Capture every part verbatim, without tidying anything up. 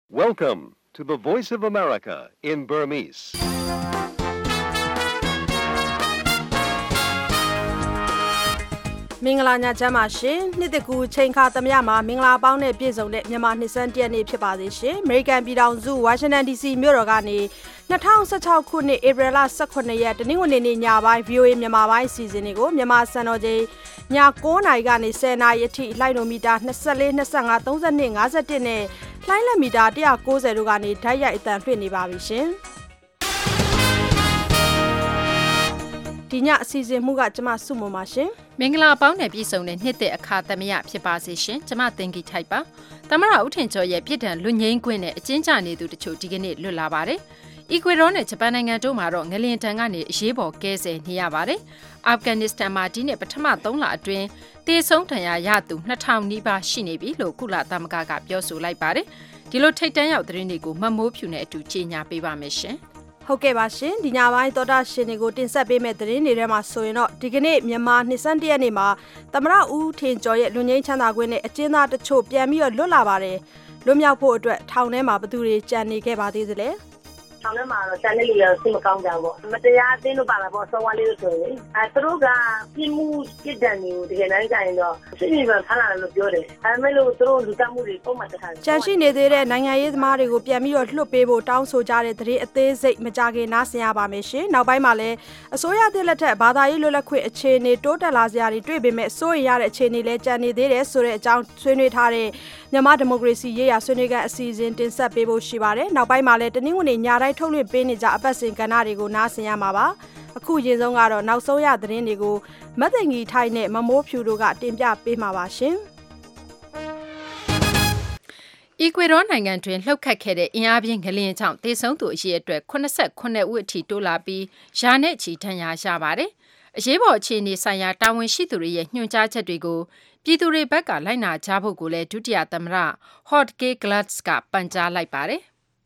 Welcome to the Voice of America in Burmese. ။မင်္ဂလာညချမ်းပါရှင်။နှစ်တကူချိန်ခါသမယမှာမင်္ဂလာပေါင်းနဲ့ပြည့်စုံတဲ့မြန်မာနှစ်စန်းတရက်နေ့ဖြစ်ပါသေးရှင်။ American ပြည်ထောင်စု Washington ဒီ စီ မြို့တော်ကနေ၂၀၁၆ခုနှစ်ဧပြီလ၁၇ရက်တနင်္ဂနွေနေ့ညပိုင်း ဗွီအိုအေ မြန်မာပိုင်းအစီအစဉ်တွေကိုမြန်မာစံတော်ချိန်ည၉နာရီကနေ၁၀နာရီအထိလိုင်းနိုမီတာ၂၄ ၂၅ ၃၂ ၅၁နဲ့လှိုင်းလက်မီတာ၁၉၀တို့ကနေဓာတ်ရိုက်အသံလွှင့်နေပါပြီရှင်။ဒီညအစီအစဉ်မှုကကျမစုမုံပါရှင်မင်္ဂလာပေါင်းနဲ့ပြည်စုံတဲ့နှစ်သက်အခါသမယဖြစ်ပါစေရှင်ကျမသင်္ကီထိုက်ပါသမရဦးထင်ကျော်ရဲ့ပြည်ထန်လွတ်ငင်းခွင့်နဲ့အကျဉ်းချနေသူတချို့ဒီကနေ့လွတ်လာပါတယ်အီကွေဒေါနဲ့ဂျပန်နိုင်ငံတို့မှာတော့ငလျင်တန်ကနေအရေးပေါ်ကဲဆယ်နေရပါတယ်အာဖဂန်နစ္စတန်မှာဒီနေ့ပထမသုံးလအတွင်းတေဆုံးဒဏ်ရာရသူနှစ်ထောင်နီးပါးရှိနေပြီလို့ကုလသမဂ္ဂကပြောဆိုလိုက်ပါတယ်ဒီလိုထိတ်တန့်ရောက်သတင်းတွေကိုမမိုးဖြူနဲ့အတူကြေညာပေးပါမယ်ရှင်ဟုတ်ကဲ့ပါရှင်ဒီညပိုင်းသောတာရှင်တွေကိုတင်ဆက်ပေးမယ့်သတင်းတွေထဲမှာဆိုရင်တော့ဒီကနေ့မြန်မာနှစ်စန်းတရက်နေ့မှာသမရဦးထင်ကျော်ရဲ့လူငင်းချမ်းသာခွင့်နဲ့အကျဉ်းသားတချို့ပြန်ပြီးတော့လွတ်လာပါတယ်လွတ်မြောက်ဖို့အတွက်ထောင်ထဲမှာဘသူတွေကြံနေခဲ့ပါသေးသလဲထောင်ထဲမှာတော့တန်တဲ့လူတွေစိတ်မကောင်းကြဘူးပေါ့မတရားအသင်းတို့ပါလာပေါ့ဆောင်းဝါးလေးတို့ဆိုရင်အဲသူတို့ကပြည်မှုပြည်တန်တွေကိုတကယ်တမ်းကြရင်တော့စိတ်ညစ်ဖမ်းလာတယ်လို့ပြောတယ်အဲမဲ့လို့သူတို့လူတမှုတွေပုံမှန်တခါကြံရှိနေသေးတဲ့နိုင်ငံရေးသမားတွေကိုပြန်ပြီးတော့လွှတ်ပေးဖို့တောင်းဆိုကြတဲ့သတင်းအသေးစိတ်မကြခင်နားဆင်ရပါမယ်ရှင်နောက်ပိုင်းမှာလည်းအစိုးရသစ်လက်ထက်ဘာသာရေးလွတ်လပ်ခွင့်အခြေအနေတိုးတက်လာစရာတွေတွေ့ပေမဲ့စိုးရိမ်ရတဲ့အခြေအနေလည်းကြံနေသေးတယ်ဆိုတဲ့အကြောင်းဆွေးနွေးထားတဲ့မြန်မာဒီမိုကရေစီရေးရာဆွေးနွေးခန်းအစီအစဉ်တင်ဆက်ပေးဖို့ရှိပါတယ်နောက်ပိုင်းမှာလည်းတနင်္ဂနွေညတိုင်းထုတ်လွှင့်ပေးနေကြအပတ်စဉ်ကဏ္ဍတွေကိုနားဆင်ရမှာပါအခုရင်ဆုံးကတော့နောက်ဆုံးရသတင်းတွေကိုမတ်သိင်္ဂီထိုက်နဲ့မမိုးဖြူတို့ကတင်ပြပေးမှာပါရှင်အီကွေဒေါနိုင်ငံတွင်လှုပ်ခတ်ခဲ့တဲ့အင်အားပြင်းငလျင်ကြောင့်သေဆုံးသူအရေအတွက်၈၈ဦးအထိတိုးလာပြီးရာနဲ့ချီဒဏ်ရာရပါတယ်အရေးပေါ်အခြေအနေဆိုင်ရာတာဝန်ရှိသူတွေရဲ့ညွှန်ကြားချက်တွေကိုပြည်သူတွေဘက်ကလိုက်နာကြဖို့ကိုလည်းဒုတိယသမ္မတ Jorge Glass ကပန်ကြားလိုက်ပါတယ်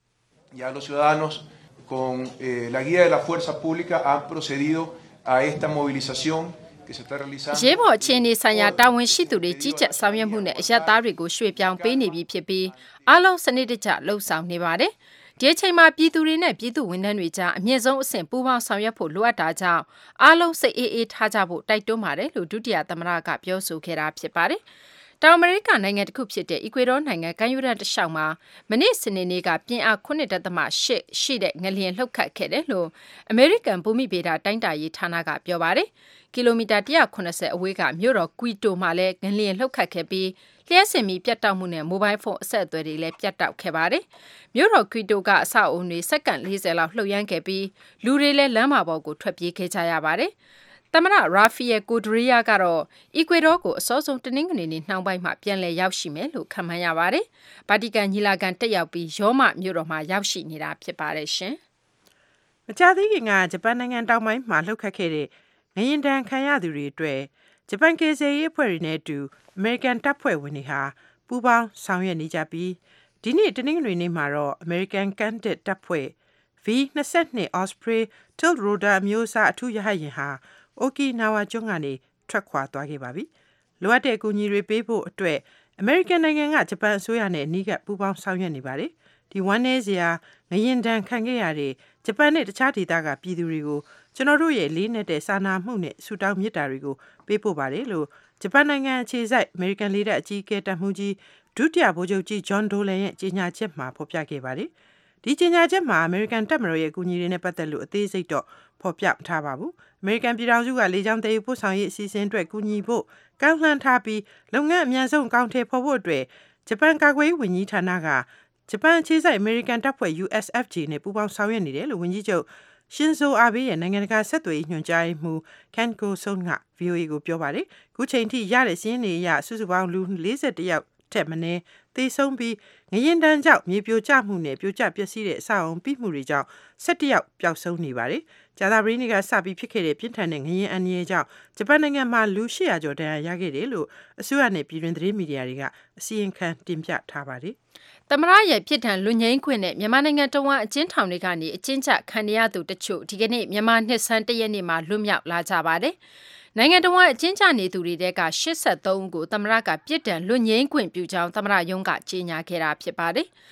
Ya los ciudadanos con eh, la guía de la fuerza pública han procedido a esta movilización que se está realizando ရေပေါ်အခြေအနေဆိုင်ရာတာဝန်ရှိသူတွေကြီးကြပ်ဆောင်ရွက်မှုနဲ့အရက်သားတွေကိုရွှေ့ပြောင်းပေးနေပြီဖြစ်ပြီးအားလုံးစနစ်တကျလှုပ်ဆောင်နေပါတယ်ဒီအချိန်မှာပြည်သူတွေနဲ့ပြည်သူဝန်ထမ်းတွေကြားအမြင့်ဆုံးအဆင့်ပူးပေါင်းဆောင်ရွက်ဖို့လိုအပ်တာကြောင့်အားလုံးစိတ်အေးအေးထားကြဖို့တိုက်တွန်းပါတယ်လို့ဒုတိယသမ္မတကပြောဆိုခဲ့တာဖြစ်ပါတယ်တောင်အမေရိကနိုင်ငံတစ်ခုဖြစ်တဲ့အီကွေဒေါနိုင်ငံကမ်းရိုးတန်းတစ်လျှောက်မှာမနေ့စနေနေ့ကပြင်းအား၇.၈ရှိတဲ့ငလျင်လှုပ်ခတ်ခဲ့တယ်လို့အမေရိကန်ဘူမိဗေဒတိုင်းတာရေးဌာနကပြောပါတယ်ကီလိုမီတာ၁၇၀အဝေးကမြို့တော်ကွီတိုမှာလည်းငလျင်လှုပ်ခတ်ခဲ့ပြီးလျှက်စင်မီပြတ်တောက်မှုနဲ့မိုဘိုင်းဖုန်းအဆက်အသွယ်တွေလည်းပြတ်တောက်ခဲ့ပါတယ်မြို့တော်ကွီတိုကအဆောက်အုံတွေစက္ကန့်၄၀လောက်လှုပ်ရမ်းခဲ့ပြီးလူတွေလည်းလမ်းမပေါ်ကိုထွက်ပြေးခဲ့ကြရပါတယ်သမ္မတရာဖီယယ်ကိုဒရီယာကတော့အီကွေဒေါကိုအစောဆုံးတနင်္ဂနွေနေ့နှောင်းပိုင်းမှာပြန်လည်ရောက်ရှိမယ်လို့ခန့်မှန်းရပါတယ်။ဗာတီကန်ညီလာခံတက်ရောက်ပြီးရောမမြို့တော်မှာရောက်ရှိနေတာဖြစ်ပါတယ်ရှင်။မကြာသေးခင်ကဂျပန်နိုင်ငံတောင်ပိုင်းမှာလှုပ်ခတ်ခဲ့တဲ့ငလျင်ဒဏ်ခံရသူတွေအတွက်ဂျပန်ကယ်ဆယ်ရေးအဖွဲ့တွေနဲ့အတူအမေရိကန်တပ်ဖွဲ့ဝင်တွေဟာပူးပေါင်းဆောင်ရွက်နေကြပြီးဒီနေ့တနင်္ဂနွေနေ့မှာတော့အမေရိကန်ကန်တစ်တပ်ဖွဲ့ ဗီ ၂၂ Osprey Tiltrotor အမျိုးအစားအထူးရဟတ်ယာဉ်ဟာအိုကီနာဝါကျွန်းကနေထွက်ခွာသွားခဲ့ပါပြီ။လိုအပ်တဲ့အကူအညီတွေပေးဖို့အတွက်အမေရိကန်နိုင်ငံကဂျပန်အစိုးရနဲ့အနီးကပ်ပူးပေါင်းဆောင်ရွက်နေပါတယ်။ဒီဝမ်းနည်းစရာငလျင်ဒဏ်ခံခဲ့ရတဲ့ဂျပန်နဲ့တခြားဒေသကပြည်သူတွေကိုကျွန်တော်တို့ရဲ့လေးနက်တဲ့စာနာမှုနဲ့ဆုတောင်းမေတ္တာတွေကိုပေးပို့ပါတယ်လို့ဂျပန်နိုင်ငံအခြေစိုက်အမေရိကန်လေတပ်အကြီးအကဲတပ်မှူးကြီးဒုတိယဗိုလ်ချုပ်ကြီးဂျွန်ဒိုလန်ရဲ့ကြေညာချက်မှာဖော်ပြခဲ့ပါတယ်။ဒီကြေညာချက်မှာအမေရိကန်တပ်မတော်ရဲ့အကူအညီတွေနဲ့ပတ်သက်လို့အသေးစိတ်တော့ဖော်ပြမထားပါဘူး။အမေရိကန်ပြည်ထောင်စုကလေကြောင်းတည်ယူပို့ဆောင်ရေးအစီအစဉ်အတွက်ကူညီဖို့ကမ်းလှမ်းထားပြီးလုပ်ငန်းအမြန်ဆုံးအကောင့်ထဲပေါ်ဖို့အတွက်ဂျပန်ကာကွယ်ရေးဝန်ကြီးဌာနကဂျပန်အခြေစိုက်အမေရိကန်တပ်ဖွဲ့ ယူ အက်စ် အက်ဖ် ဂျေ နဲ့ပူးပေါင်းဆောင်ရွက်နေတယ်လို့ဝန်ကြီးချုပ်ရှင်ဇိုအာဘေးရဲ့နိုင်ငံတကာဆက်သွယ်ရေးညွှန်ကြားရေးမှူးကန်ကိုဆွန်က ဗီအိုအေ ကိုပြောပါတယ်။ခုချိန်ထိရတဲ့စီးရင်တွေအရစုစုပေါင်းလူ၄၁ယောက်ထက်မနည်းသေဆုံးပြီးငလျင်ဒဏ်ကြောင့်မြေပြိုကျမှုနဲ့ပြိုကျပျက်စီးတဲ့အဆောက်အုံပိမှုတွေကြောင့်၁၁ယောက်ပျောက်ဆုံးနေပါတယ်။ကြာသပတေးနေ့ကစပြီးဖြစ်ခဲ့တဲ့ပြင်းထန်တဲ့ငလျင်အန္တရာယ်ကြောင့်ဂျပန်နိုင်ငံမှာလူ၈၀၀ကျော်ဒဏ်ရာရခဲ့တယ်လို့အစိုးရနဲ့ပြည်တွင်းသတင်းမီဒီယာတွေကအစီရင်ခံတင်ပြထားပါတယ်။သမ္မတရဲ့ပြစ်ဒဏ်လွတ်ငြိမ်းခွင့်နဲ့မြန်မာနိုင်ငံတဝန်းအကျဉ်းထောင်တွေကနေအကျဉ်းချခံရသူတချို့ဒီကနေ့မြန်မာနှစ်ဆန်းတရက်နေ့မှာလွတ်မြောက်လာကြပါတယ်။နိုင်ငံတော်ကအကျဉ်းချနေသူတွေတဲက၈၃ဦးကိုသမ္မတကပြစ်ဒဏ်လွတ်ငြိမ်းခွင့်ပြုကြောင်းသမ္မတရုံးကကြေညာခဲ့တာဖြစ်ပါတယ်။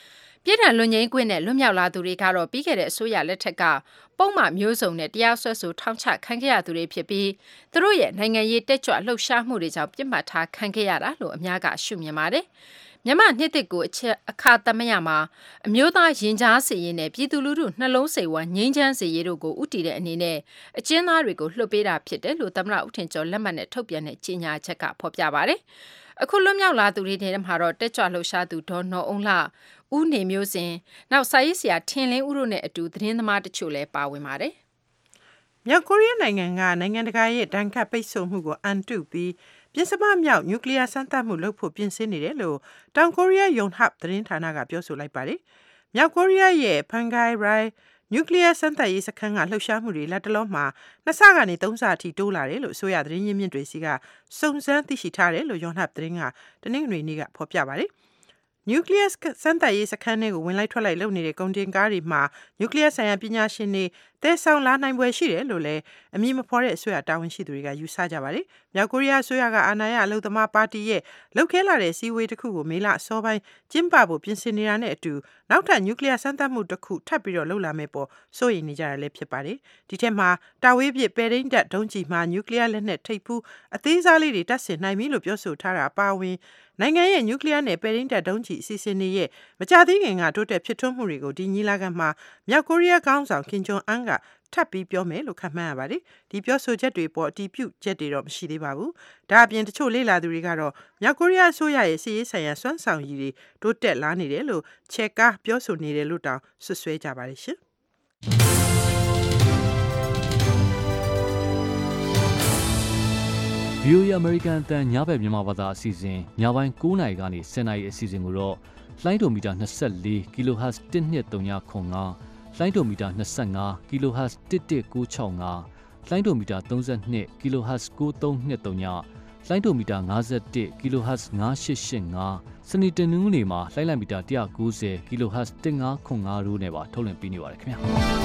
ပြည်ထောင်လွန်ငင်းကွင်းနဲ့လွတ်မြောက်လာသူတွေကတော့ပြီးခဲ့တဲ့အစိုးရလက်ထက်ကပုံမှန်မျိုးစုံနဲ့တရားစွဲဆိုထောင်ချခံခဲ့ရသူတွေဖြစ်ပြီးသူတို့ရဲ့နိုင်ငံရေးတက်ကြွလှုပ်ရှားမှုတွေကြောင့်ပြစ်မှတ်ထားခံခဲ့ရတာလို့အများကရှုမြင်ပါတယ်။မြန်မာနှစ်တစ်ကိုအခါသမယမှာအမျိုးသားရင်ကြားစီရင်နဲ့ပြည်သူလူထုနှလုံးစိတ်ဝမ်းငြိမ်းချမ်းစေရေးတို့ကိုဥတီတဲ့အနေနဲ့အကျဉ်းသားတွေကိုလွှတ်ပေးတာဖြစ်တယ်လို့သမ္မတဦးထင်ကျော်လက်မှတ်နဲ့ထုတ်ပြန်တဲ့ကြေညာချက်ကဖော်ပြပါတယ်။အခုလွတ်မြောက်လာသူတွေထဲမှာတော့တက်ကြွလှုပ်ရှားသူဒေါ်နော်အုံးလှဦးနေမျိုးစင်နောက်စာရေးဆရာထင်လင်းဦးတို့နဲ့အတူသတင်းသမားတချို့လည်းပါဝင်ပါတယ်။မြောက်ကိုရီးယားနိုင်ငံကနိုင်ငံတကာရဲ့ဒဏ်ခတ်ပိတ်ဆို့မှုကိုအန်တုပြီးပြင်စမမြောက်နျူကလ িয়ার စမ်းသပ်မှုလုပ်ဖို့ပြင်ဆင်နေတယ်လို့တောင်ကိုရီးယားယုံဟပ်သတင်းဌာနကပြောဆိုလိုက်ပါတယ်။မြောက်ကိုရီးယားရဲ့ဖန်ဂိုင်ရိုင်နျူကလ িয়ার စမ်းသပ်ရေးစခန်းကလှုပ်ရှားမှုတွေလက်တလုံးမှာနှစ်ဆကနေသုံးဆအထိတိုးလာတယ်လို့အစိုးရသတင်းရင်းမြစ်တွေစီကစုံစမ်းသိရှိထားတယ်လို့ယုံဟပ်သတင်းကတနင်္ဂနွေနေ့ကဖော်ပြပါတယ်။နျူကလ িয়ার စမ်းသပ်ရေးစခန်းတွေကိုဝင်လိုက်ထွက်လိုက်လုပ်နေတဲ့ကုန်တင်ကားတွေမှာနျူကလ িয়ার ဆိုင်ရာပညာရှင်တွေတဲဆောင်လာနိုင်ပွဲရှိတယ်လို့လည်းအမည်မဖော်တဲ့အစိုးရတာဝန်ရှိသူတွေကယူဆကြပါတယ်။မြောက်ကိုရီးယားအစိုးရကအာဏာရအလုံသမားပါတီရဲ့လှုပ်ခဲလာတဲ့စီဝေးတစ်ခုကိုမေလအစောပိုင်းကျင်းပဖို့ပြင်ဆင်နေတာနဲ့အတူနောက်ထပ်နျူကလ িয়ার စမ်းသပ်မှုတစ်ခုထပ်ပြီးတော့လှုပ်လာမယ့်ပေါ်စိုးရိမ်နေကြရလည်းဖြစ်ပါတယ်။ဒီထက်မှာတာဝေးပြစ်ပဲရင်းတက်ဒုံးကျည်မှာနျူကလ িয়ার လက်နက်ထိပ်ဖူးအသေးစားလေးတွေတပ်ဆင်နိုင်ပြီလို့ပြောဆိုထားတာအပါအဝင်နိုင်ငံရဲ့နျူကလ িয়ার နဲ့ပဲရင်းတက်ဒုံးကျည်အစီအစဉ်တွေရဲ့မကြသေးခင်ကတိုးတက်ဖြစ်ထွန်းမှုတွေကိုဒီညီလာခံမှာမြောက်ကိုရီးယားခေါင်းဆောင်ကင်ဂျုံအန်ကထပ်ပြီးပြောမယ်လို့ခန့်မှန်းရပါတယ်။ဒီပြောဆိုချက်တွေပေါ်အတည်ပြုချက်တွေတော့မရှိသေးပါဘူး။ဒါအပြင်တချို့လေ့လာသူတွေကတော့မြောက်ကိုရီးယားအစိုးရရဲ့စီးရေးဆိုင်ရာစွမ်းဆောင်ရည်တွေတိုးတက်လာနေတယ်လို့ချက်ကားပြောဆိုနေတယ်လို့တောင်ဆွဆွဲကြပါတယ်ရှင်။ဗီအိုအေ American အသံညဘက်မြန်မာဘာသာအစီအစဉ်ညပိုင်း၉နာရီကနေ၁၀နာရီအစီအစဉ်ကိုတော့လိုင်းဒိုမီတာ24 kHz တစ်နှစ်သုံးခုခွန်ငါလိုင်းဒိုမီတာ25 kHz တစ်တစ်ကိုး၆၅လိုင်းဒိုမီတာ32 kHz ကိုးသုံးနှစ်သုံးလိုင်းဒိုမီတာ51 kHz ငါးရှစ်ရှစ်ငါစနေတနင်္ဂနွေမှာလိုင်းလိုက်မီတာ၁၉၀ kHz တစ်ငါးခွန်ငါတို့နဲ့ပါထုတ်လွှင့်ပေးနေပါတယ်ခင်ဗျာ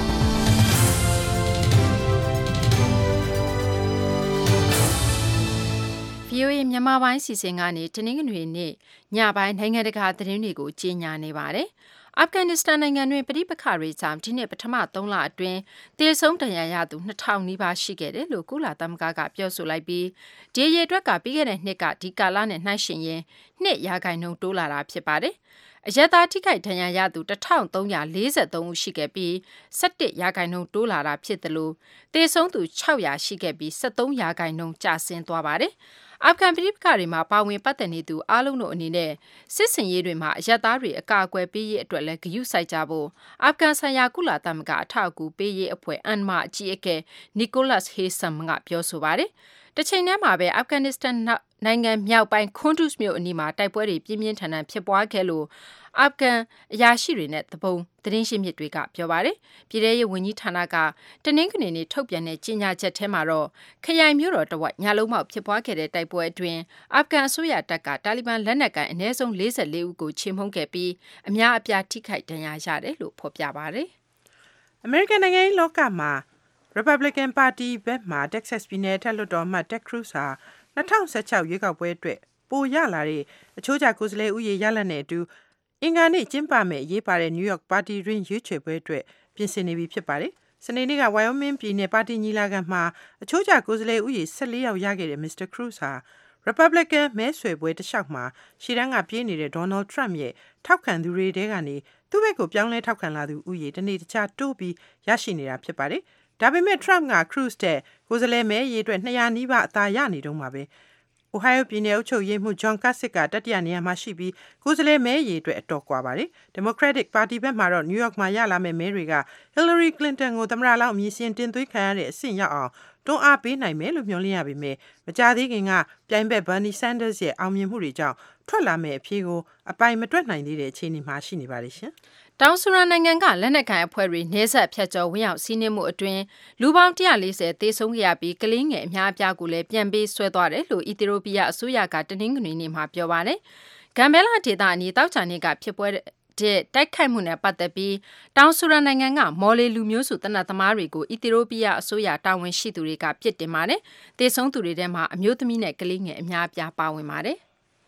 ဗီအိုအေမြန်မာပိုင်းစီစဉ်ကနေတနင်္ဂနွေနေ့ညပိုင်းနိုင်ငံတကာသတင်းတွေကိုကြီးညာနေပါတယ်။အာဖဂန်နစ္စတန်နိုင်ငံတွင်ပြည်ပခါတွေကြောင့်ဒီနှစ်ပထမသုံးလအတွင်းသေဆုံးဒဏ်ရာရသူနှစ်ထောင်နီးပါးရှိခဲ့တယ်လို့ကုလသမဂ္ဂကပြောဆိုလိုက်ပြီးဒီရေအတွက်ကပြီးခဲ့တဲ့နှစ်ကဒီကာလနဲ့နှိုင်းယှဉ်ရင်နှစ်ရာခိုင်နှုန်းတိုးလာတာဖြစ်ပါတယ်။အရက်သားထိခိုက်ဒဏ်ရာရသူတစ်ထောင်သုံးရာလေးဆယ်သုံးဦးရှိခဲ့ပြီး၁၁ရာခိုင်နှုန်းတိုးလာတာဖြစ်တယ်လို့သေဆုံးသူ၆ရာရှိခဲ့ပြီး၁၃ရာခိုင်နှုန်းကျဆင်းသွားပါတယ်။အာဖဂန်ပြည်ပခါတွေမှာပါဝင်ပတ်သက်နေသူအားလုံးတို့အနေနဲ့စစ်စင်ရေးတွေမှာအရက်သားတွေအကာအကွယ်ပေးရေးအတွက်လည်းဂရုစိုက်ကြဖို့အာဖဂန်ဆိုင်ရာကုလသမဂ္ဂအထောက်အကူပေးရေးအဖွဲ့အန်မာအကြီးအကဲနီကိုလတ်ဟေးဆမ်ကပြောဆိုပါတယ်။တချိန်တည်းမှာပဲအာဖဂန်နစ္စတန်နိုင်ငံမြောက်ပိုင်းခွန်ဒုစ်မြို့အနီးမှာတိုက်ပွဲတွေပြင်းပြင်းထန်ထန်ဖြစ်ပွားခဲ့လို့အာဖဂန်အရာရှိတွေနဲ့တပုံသတင်းရှိမြစ်တွေကပြောပါတယ်။ပြည်ထရေးဝန်ကြီးဌာနကတနင်္ဂနွေနေ့ထုတ်ပြန်တဲ့ကြေညာချက်ထဲမှာတော့ခရိုင်မြို့တော်တဝက်ညလုံးပေါက်ဖြစ်ပွားခဲ့တဲ့တိုက်ပွဲအတွင်းအာဖဂန်အစိုးရတပ်ကတာလီဘန်လက်နက်ကိုင်အနည်းဆုံး၄၄ဦးကိုချေမှုန်းခဲ့ပြီးအများအပြားထိခိုက်ဒဏ်ရာရတယ်လို့ဖော်ပြပါတယ်။ American နိုင်ငံရေးလောကမှာ Republican Party ဘက်မှ Texas ပြည်နယ်ထက်လွှတ်တော်မှ Ted Cruz ဟာ၂၀၁၆ရွေးကောက်ပွဲအတွက်ပိုရလာတဲ့အချိုးကျကိုယ်စားလှယ်ဦးရေရလဒ်နဲ့အတူအင်္ဂါနေ့ကျင်းပမယ့်ရေးပါတဲ့ New York ပါတီတွင်းရွေးချယ်ပွဲအတွက်ပြင်ဆင်နေပြီဖြစ်ပါတယ်။စနေနေ့က Wyoming ပြည်နယ်ပါတီညီလာခံမှာအချိုးကျကိုယ်စားလှယ်ဦးရေ၁၄ယောက်ရခဲ့တဲ့ Mister Cruz ဟာ Republican မဲဆွယ်ပွဲတစ်လျှောက်မှာရှေ့တန်းကပြေးနေတဲ့ Donald Trump ရဲ့ထောက်ခံသူတွေထဲကနေသူ့ဘက်ကိုပြောင်းလဲထောက်ခံလာသူဦးရေတနေ့တခြားတိုးပြီးရရှိနေတာဖြစ်ပါတယ်။ဒါပေမဲ့ Trump က Cruz တဲ့ကိုယ်စားလှယ်မဲရေအတွက်၂၀၀နီးပါးအသာရနေတုန်းပါပဲ။ Ohio ပြည်နယ်အုပ်ချုပ်ရေးမှူး John Kasich ကတတိယနေရာမှာရှိပြီးကိုယ်စားလှယ်မဲရေအတွက်အတော်ကွာပါတယ်။ Democratic Party ဘက်မှာတော့ New York မှာရလာမယ့်မဲတွေက Hillary Clinton ကိုသမ္မတလောင်းအမည်စာရင်းတင်သွင်းခံရတဲ့အဆင့်ရောက်အောင်တွန်းအားပေးနိုင်မယ်လို့မျှော်လင့်ရပေမဲ့မကြာသေးခင်ကပြိုင်ဘက် Bernie Sanders ရဲ့အောင်မြင်မှုတွေကြောင့်ထွက်လာမယ့်အဖြေကိုအပိုင်မတွက်နိုင်သေးတဲ့အခြေအနေမှာရှိနေပါတယ်ရှင်။တောင်ဆူဒန်နိုင်ငံကလက်နက်ကိုင်အဖွဲ့တွေနေဆက်ဖြတ်ကျော်ဝင်ရောက်စီးနင်းမှုအတွင်းလူပေါင်း၁၄၀သေဆုံးခဲ့ရပြီးကလေးငယ်အများအပြားကိုလည်းပြန်ပေးဆွဲသွားတယ်လို့အီသီယိုးပီးယားအစိုးရကတနင်္ဂနွေနေ့မှာပြောပါတယ်။ဂမ်ဘဲလာဒေသအနီးတောက်ချာနေကဖြစ်ပွဲတဲ့တိုက်ခိုက်မှုနဲ့ပတ်သက်ပြီးတောင်ဆူဒန်နိုင်ငံကမော်လီလူမျိုးစုတနတ်သမားတွေကိုအီသီယိုးပီးယားအစိုးရတာဝန်ရှိသူတွေကပြစ်တင်ပါတယ်။သေဆုံးသူတွေထဲမှာအမျိုးသမီးနဲ့ကလေးငယ်အများအပြားပါဝင်ပါတယ်။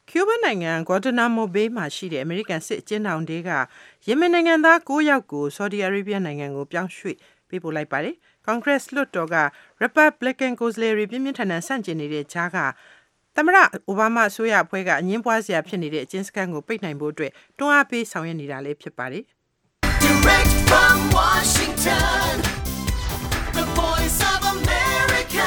ကျူးဘားနိုင်ငံဂွါတနာမိုဘေးမှာရှိတဲ့အမေရိကန်စစ်အကျဉ်းထောင်တွေကယီမင်နိုင်ငံသား၉ယောက်ကိုဆော်ဒီအာရေဗျနိုင်ငံကိုပြောင်းရွှေ့ပေးပို့လိုက်ပါတယ်။ ကွန်ဂရက်လွှတ်တော်က Republican ကိုယ်စားလှယ်တွေပြင်းပြင်းထန်ထန်ဆန့်ကျင်နေတဲ့ကြားကသမ္မတအိုဘားမားအစိုးရအဖွဲ့ကအငြင်းပွားစရာဖြစ်နေတဲ့အကျဉ်းစခန်းကိုပိတ်နိုင်ဖို့အတွက်တွန်းအားပေးဆောင်ရွက်နေတာလည်းဖြစ်ပါတယ်။ Direct from Washington, the voice of America,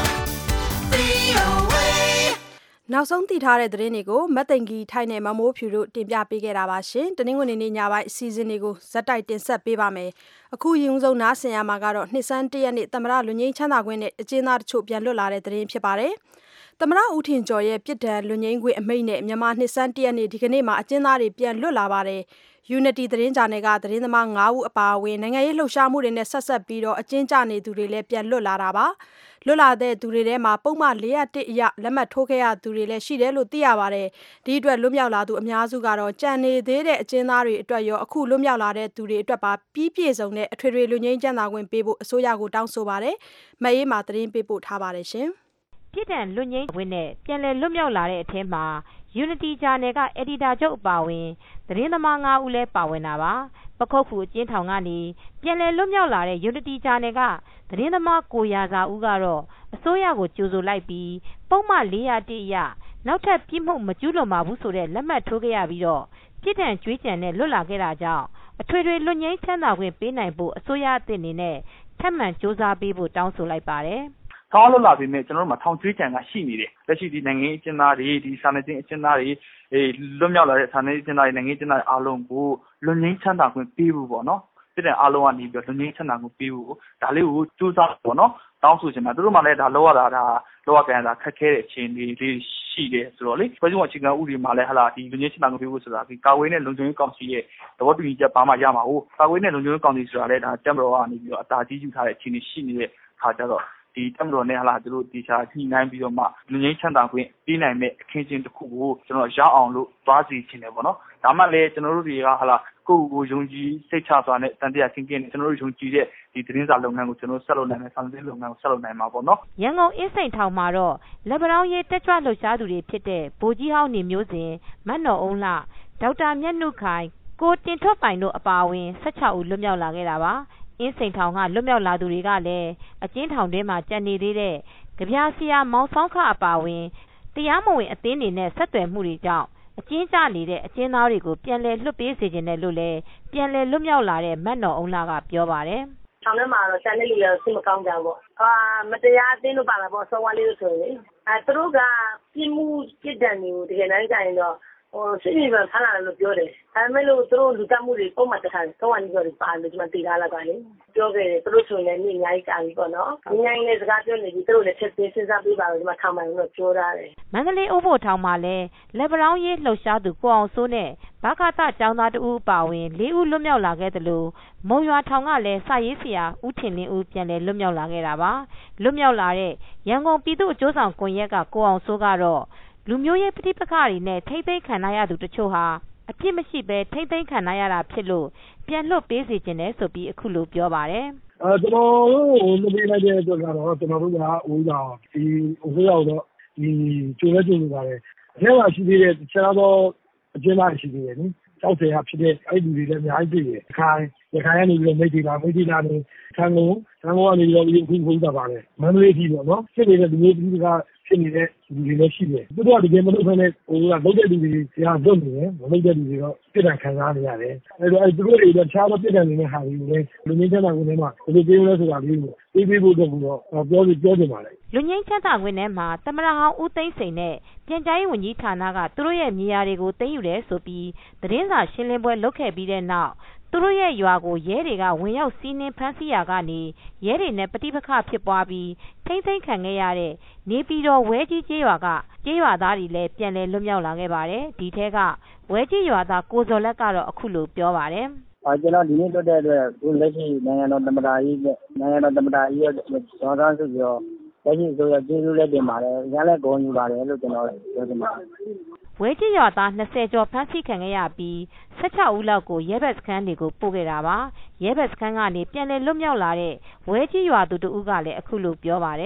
နောက်ဆုံးသိထားတဲ့သတင်းတွေကိုမတ်သိန်ကြီးထိုင်းနဲ့မမိုးဖြူတို့တင်ပြပေးခဲ့တာပါရှင်။တနင်္ဂနွေနေ့ညပိုင်းအစီအစဉ်တွေကိုဇက်တိုက်တင်ဆက်ပေးပါမယ်။အခုရင်ဆုံးနားဆင်ရမှာကတော့နှစ်ဆန်းတရက်နေ့သမ္မတလူငင်းချမ်းသာခွင့်နဲ့အကျဉ်းသားတချို့ပြန်လွတ်လာတဲ့သတင်းဖြစ်ပါတယ်။သမ္မတဦးထင်ကျော်ရဲ့ပြစ်ဒဏ်လူငင်းခွင့်အမိန့်နဲ့မြန်မာနှစ်ဆန်းတရက်နေ့ဒီကနေ့မှာအကျဉ်းသားတွေပြန်လွတ်လာပါတယ်။ Unity သတင်းဂျာနယ်ကသတင်းသမား၅ဦးအပါအဝင်နိုင်ငံရေးလှုပ်ရှားမှုတွေနဲ့ဆက်ဆက်ပြီးတော့အကျဉ်းကျနေသူတွေလည်းပြန်လွတ်လာတာပါ။လွတ်လာတဲ့သူတွေထဲမှာပုံမှန်၄၀၁အရလက်မှတ်ထိုးခဲ့ရသူတွေလည်းရှိတယ်လို့သိရပါတယ်။ဒီအတွက်လွတ်မြောက်လာသူအများစုကတော့ကြံနေသေးတဲ့အကျဉ်းသားတွေအတွက်ရောအခုလွတ်မြောက်လာတဲ့သူတွေအတွက်ပါပြီးပြည့်စုံတဲ့အထွေထွေလူငင်းကျန်းသာခွင့်ပေးဖို့အစိုးရကိုတောင်းဆိုပါတယ်။မအေးမာသတင်းပေးပို့ထားပါတယ်ရှင်။ပြည်ထံလွတ်ငင်းခွင့်နဲ့ပြန်လည်လွတ်မြောက်လာတဲ့အထက်မှာ Unity ဂျာနယ်ကအက်ဒီတာချုပ်အပါအဝင်သတင်းသမား၅ဦးလည်းပါဝင်တာပါ။ပခုတ်ကူအကျဉ်းထောင်ကနေပြန်လည်လွတ်မြောက်လာတဲ့ Unity ဂျာနယ်ကသတင်းသမားကိုရာဇာဦးကတော့အစိုးရကိုကြိုဆိုလိုက်ပြီးပုံမှန်၄၀၁အရနောက်ထပ်ပြစ်မှုမကျူးလွန်ပါဘူးဆိုတဲ့လက်မှတ်ထိုးခဲ့ရပြီးတော့ပြစ်ဒဏ်ကြွေးကြံနဲ့လွတ်လာခဲ့တာကြောင့်အထွေထွေလွတ်ငြိမ်းချမ်းသာခွင့်ပေးနိုင်ဖို့အစိုးရအသစ်အနေနဲ့ထပ်မံစ조사ပေးဖို့တောင်းဆိုလိုက်ပါတယ်။ထောင်လွတ်လာပြီမဲ့ကျွန်တော်တို့မှာထောင်ကြွေးကြံကရှိနေတယ်။လက်ရှိဒီနိုင်ငံရေးအကျဉ်းသားတွေဒီစာနယ်ဇင်းအကျဉ်းသားတွေအေးလွတ်မြောက်လာတဲ့စာနယ်ဇင်းအကျဉ်းသားတွေနိုင်ငံရေးအကျဉ်းသားတွေအားလုံးကိုလွတ်ငြိမ်းချမ်းသာခွင့်ပေးဖို့ပေါ့နော်။ပြည်တဲ့အားလုံးကနေပြီးလွတ်ငြိမ်းချမ်းသာခွင့်ပေးဖို့ဒါလေးကိုစူးစမ်းပေါ့နော်။တောင်းဆိုချင်တာသူတို့မှလည်းဒါလောက်ရတာဒါလောက်ရကြတာခက်ခဲတဲ့အခြေအနေလေးရှိတယ်ဆိုတော့လေဖွဲ့စည်းပုံအခြေခံဥပဒေမှာလည်းဟလာဒီလူငင်းချင်တာကိုပြောဖို့ဆိုတာဒီကာဝေးနဲ့လုံခြုံရေးကောင်စီရဲ့သဘောတူညီချက်ပါမှရမှာဟုတ်ကာဝေးနဲ့လုံခြုံရေးကောင်စီဆိုတာလည်းဒါတက်မတော်ကနေပြီးတော့အတားကြီးယူထားတဲ့အခြေအနေရှိနေတဲ့ခါကြတော့ဒီတက်မတော်နဲ့ဟလာသူတို့ဒီချာညှိနှိုင်းပြီးတော့မှလူငင်းချမ်းသာခွင့်ပြီးနိုင်မဲ့အခင်းချင်းတစ်ခုကိုကျွန်တော်ရအောင်လို့သွားစီချင်တယ်ပေါ့နော်ဒါမှလည်းကျွန်တော်တို့တွေကဟလာကိုယ့်ကိုယုံကြည်စိတ်ချစွာနဲ့တန်တရားကင်းကင်းနဲ့ကျွန်တော်တို့ယုံကြည်တဲ့ဒီသတင်းစာလုပ်ငန်းကိုကျွန်တော်ဆက်လုပ်နိုင်မယ်ဆောင်စည်းလုပ်ငန်းကိုဆက်လုပ်နိုင်မှာပေါ့နော်ရန်ကုန်အင်းစိန်ထောင်မှာတော့လက်ပံတောင်းရေးတက်ကြွလှုပ်ရှားသူတွေဖြစ်တဲ့ဗိုလ်ကြီးဟောင်းနေမျိုးစဉ်မတ်နော်အုံးလှဒေါက်တာမြတ်နုခိုင်ကိုတင်ထွတ်ပိုင်တို့အပါအဝင်၁၆ဦးလွတ်မြောက်လာခဲ့တာပါအင်းစိန်ထောင်ကလွတ်မြောက်လာသူတွေကလည်းအကျဉ်းထောင်ထဲမှာကြံနေသေးတဲ့ကြပြာဆရာမောင်ဆောင်ခအပါအဝင်တရားမဝင်အသင်းတွေနဲ့ဆက်သွယ်မှုတွေကြောင့်အကျဉ်းကျနေတဲ့အကျဉ်းသားတွေကိုပြန်လည်လွတ်ပေးစေခြင်းနဲ့လို့လည်းပြန်လည်လွတ်မြောက်လာတဲ့မတ်နော်အုံးလှကပြောပါတယ်။ထောင်ထဲမှာတော့ကျန်တဲ့လူတွေစိတ်မကောင်းကြဘူးပေါ့။အာမတရားအသင်းတို့ပါလာပေါ့ဆောင်းဝါးလေးတို့ဆိုရင်အဲသူတို့ကပြင်းမှုပြစ်ဒဏ်တွေကိုတကယ်တမ်းကြရင်တော့ဟိုစိတ်ညစ်ဖမ်းလာတယ်လို့ပြောတယ်။ဒါပေမဲ့လို့သူတို့လူတက်မှုတွေပုံမှန်တက်ထားတယ်။သုံးဝါးလေးပြောတယ်ပါလို့ဒီမှာတည်ထားလိုက်ပါလေ။ပြောခဲ့တယ်သူတို့ဆိုရင်လည်းနေအများကြီးကြာပြီပေါ့နော်။ညင်နဲ့စကားပြောနေပြီသူတို့လည်းချက်ချင်းစဉ်းစားပြီးပါလို့ဒီမှာထောင်မှန်လို့ပြောထားတယ်။မန္တလေးအိုးဖို့ထောင်မှာလည်းလက်ပံတောင်းရေးလှုပ်ရှားသူကိုအောင်စိုးနဲ့ဘကသကျောင်းသားတဦးပါဝင်လေးဦးလွတ်မြောက်လာခဲ့တယ်လို့မုံရွာထောင်ကလည်းစာရေးဆရာဦးထင်လင်းဦးပြန်လည်လွတ်မြောက်လာခဲ့တာပါ။လွတ်မြောက်လာတဲ့ရန်ကုန်ပြည်သူ့အကျိုးဆောင်ကွန်ရက်ကကိုအောင်စိုးကတော့လူမျိုးရေးပဋိပက္ခတွေနဲ့ထိမ့်သိမ်းခံရသူတချို့ဟာအပြစ်မရှိဘဲထိမ့်သိမ်းခံရတာဖြစ်လို့ပြန်လွတ်ပေးစေချင်တယ်ဆိုပြီးအခုလိုပြောပါတယ်။အဲကျွန်တော်တို့လူပေးလိုက်တဲ့အတွက်ကတော့ကျွန်တော်တို့ကဦးဆောင်ဒီဦးရောက်တော့ဒီကျိုးလဲကျိုးနေပါတယ်။အဲမှာရှိသေးတဲ့တခြားသောအကျဉ်းသားရှိသေးတယ်နိ။ကြောက်စရာဖြစ်တဲ့အဲ့ဒီတွေလည်းအများကြီးတွေ့တယ်။ခိုင်ရခိုင်ကနေပြီးတော့မိတ်တီလာမိတ်တီလာနေဆန်းကုန်ဆန်းကုန်ကနေပြီးတော့ဒီခုခုတာပါတယ်။မန္တလေးကြီးပေါ့နော်။ဖြစ်နေတဲ့ဒီမျိုးဒီကဖြစ်နေတဲ့လူတွေလည်းရှိတယ်။သူတို့ကတကယ်မလုပ်ဘဲနဲ့ဟိုကလုပ်တဲ့လူတွေတရားလွတ်နေတယ်မလုပ်တဲ့လူတွေတော့ပြစ်ဒဏ်ခံစားနေရတယ်။အဲတော့အဲသူတို့တွေလည်းတခြားသောပြစ်ဒဏ်တွေနဲ့ဟာတွေလည်းလူငင်းချမ်းသာခွင့်ထဲမှာဘယ်လိုပြောလဲဆိုတာလေးကိုပြေးပြေးဖို့တော့ပြောပြီးပြောနေပါလေ။လူငင်းချမ်းသာခွင့်ထဲမှာသမရဟောင်းဦးသိန်းစိန်နဲ့ပြန်ကြားရေးဝန်ကြီးဌာနကသူတို့ရဲ့မြေယာတွေကိုသိမ်းယူတယ်ဆိုပြီးသတင်းစာရှင်းလင်းပွဲလုပ်ခဲ့ပြီးတဲ့နောက်သူတို့ရဲ့ရွာကိုရဲတွေကဝင်ရောက်စီးနင်းဖမ်းဆီးရာကနေရဲတွေနဲ့ပဋိပက္ခဖြစ်ပွားပြီးထိမ့်သိမ်းခံခဲ့ရတဲ့နေပြည်တော်ဝဲကြီးကျေးရွာကကျေးရွာသားတွေလည်းပြန်လည်လွတ်မြောက်လာခဲ့ပါတယ်။ဒီထဲကဝဲကြီးရွာသားကိုဇော်လက်ကတော့အခုလိုပြောပါတယ်။အာကျွန်တော်ဒီနေ့လွတ်တဲ့အတွက်ခုလက်ရှိနိုင်ငံတော်သမ္မတကြီးနဲ့နိုင်ငံတော်သမ္မတကြီးရဲ့ဒေါ်သားစုပြောလက်ရှိဆိုရကျေးဇူးလက်တင်ပါတယ်။ရန်လည်းဂုဏ်ယူပါတယ်လို့ကျွန်တော်ပြောချင်ပါတယ်။ဝဲကြီးရွာသား၂၀ကျော်ဖမ်းဆီးခံခဲ့ရပြီး၁၆ဦးလောက်ကိုရဲဘက်စခန်းတွေကိုပို့ခဲ့တာပါ။ရဲဘက်စခန်းကနေပြန်လည်လွတ်မြောက်လာတဲ့ဝဲကြီးရွာသူတဦးကလည်းအခုလိုပြောပါတယ်။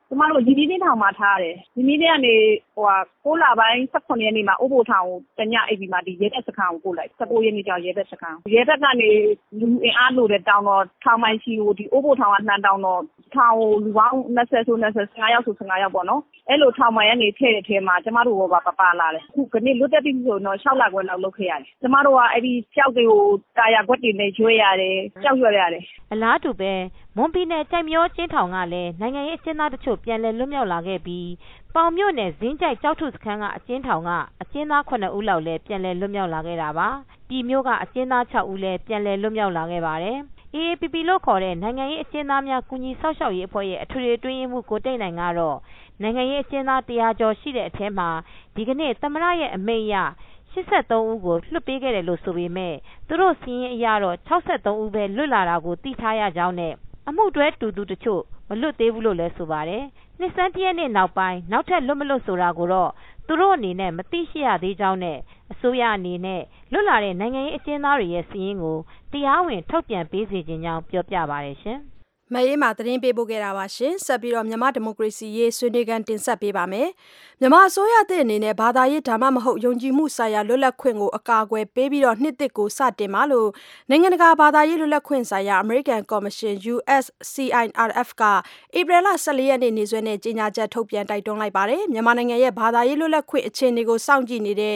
ကျမတို့ရင်းနှီးချင်းထောင်မှာထားတယ်ရင်းနှီးချင်းကနေဟိုဟာကိုးလပိုင်း၁၇ရက်နေ့မှာဥပိုလ်ထောင်ကိုတညအိပ်ပြီးမှဒီရဲတပ်စခန်းကိုပို့လိုက်၁၉ရက်နေ့ကျရဲတပ်စခန်းရဲတပ်ကနေလူအင်အားလို့တဲ့တောင်းတော့ထောင်ပိုင်းရှိကိုဒီဥပိုလ်ထောင်ကနှမ်းတောင်းတော့ထောင်ကိုလူပေါင်း၂၀ဆို၂၀ ၁၅ယောက်ဆို၁၅ယောက်ပေါ့နော်အဲ့လိုထောင်ပိုင်းကနေထည့်တဲ့ထဲမှာကျမတို့ဘောပါပါလာတယ်ခုကနေ့လွတ်တက်ပြီဆိုတော့၆လခွဲလောက်လုပ်ခဲ့ရတယ်ကျမတို့ကအဲ့ဒီကြောက်တွေကိုတာယာခွက်တွေနဲ့ရွေးရတယ်ကြောက်ရွံ့ရတယ်အလားတူပဲမွန်ပြည်နယ်ကြိုက်မျောချင်းထောင်ကလည်းနိုင်ငံရေးအကျဉ်းသားတချို့ပြန်လည်လွတ်မြောက်လာခဲ့ပြီးပေါင်မြို့နယ်ဇင်းကြိုက်ကြောက်ထုစခန်းကအကျဉ်းထောင်ကအကျဉ်းသားခုနှစ်ဦးလောက်လည်းပြန်လည်လွတ်မြောက်လာခဲ့တာပါပြည်မြို့ကအကျဉ်းသား၆ဦးလည်းပြန်လည်လွတ်မြောက်လာခဲ့ပါတယ်အေအေပီပီ လို့ခေါ်တဲ့နိုင်ငံရေးအကျဉ်းသားများကူညီဆောက်ရှောက်ရေးအဖွဲ့ရဲ့အထွေထွေအတွင်းရေးမှူးကိုတိတ်နိုင်ကတော့နိုင်ငံရေးအကျဉ်းသားတရာကျော်ရှိတဲ့အထဲမှာဒီကနေ့သမ္မတရဲ့အမိန့်အရ၈၃ဦးကိုလွှတ်ပေးခဲ့တယ်လို့ဆိုပေမဲ့သူတို့စီးရင်အရတော့၆၃ဦးပဲလွတ်လာတာကိုသိထားရကြောင်းနဲ့အမှုတွဲတူသူတချို့မလွတ်သေးဘူးလို့လည်းဆိုပါတယ်နှစ်ဆန်းတရက်နေ့နောက်ပိုင်းနောက်ထပ်လွတ်မလွတ်ဆိုတာကိုတော့သူတို့အနေနဲ့မသိရှိရသေးကြောင်းနဲ့အစိုးရအနေနဲ့လွတ်လာတဲ့နိုင်ငံရေးအကျဉ်းသားတွေရဲ့စီးရင်ကိုတရားဝင်ထုတ်ပြန်ပေးစေခြင်းကြောင်းပြောပြပါတယ်ရှင်မအေးမှာသတင်းပေးပို့ခဲ့တာပါရှင်ဆက်ပြီးတော့မြန်မာဒီမိုကရေစီရေးဆွေးနွေးခန်းတင်ဆက်ပေးပါမယ်မြန်မာအစိုးရတဲ့အနေနဲ့ဘာသာရေးဒါမှမဟုတ်ယုံကြည်မှုဆိုင်ရာလွတ်လပ်ခွင့်ကိုအကာအကွယ်ပေးပြီးတော့နှစ်သစ်ကိုစတင်ပါလို့နိုင်ငံတကာဘာသာရေးလွတ်လပ်ခွင့်ဆိုင်ရာအမေရိကန်ကော်မရှင် U S C I R F ကဧပြီလ၁၄ရက်နေ့နေ့စွဲနဲ့ကြေညာချက်ထုတ်ပြန်တိုက်တွန်းလိုက်ပါတယ်မြန်မာနိုင်ငံရဲ့ဘာသာရေးလွတ်လပ်ခွင့်အခြေအနေကိုစောင့်ကြည့်နေတဲ့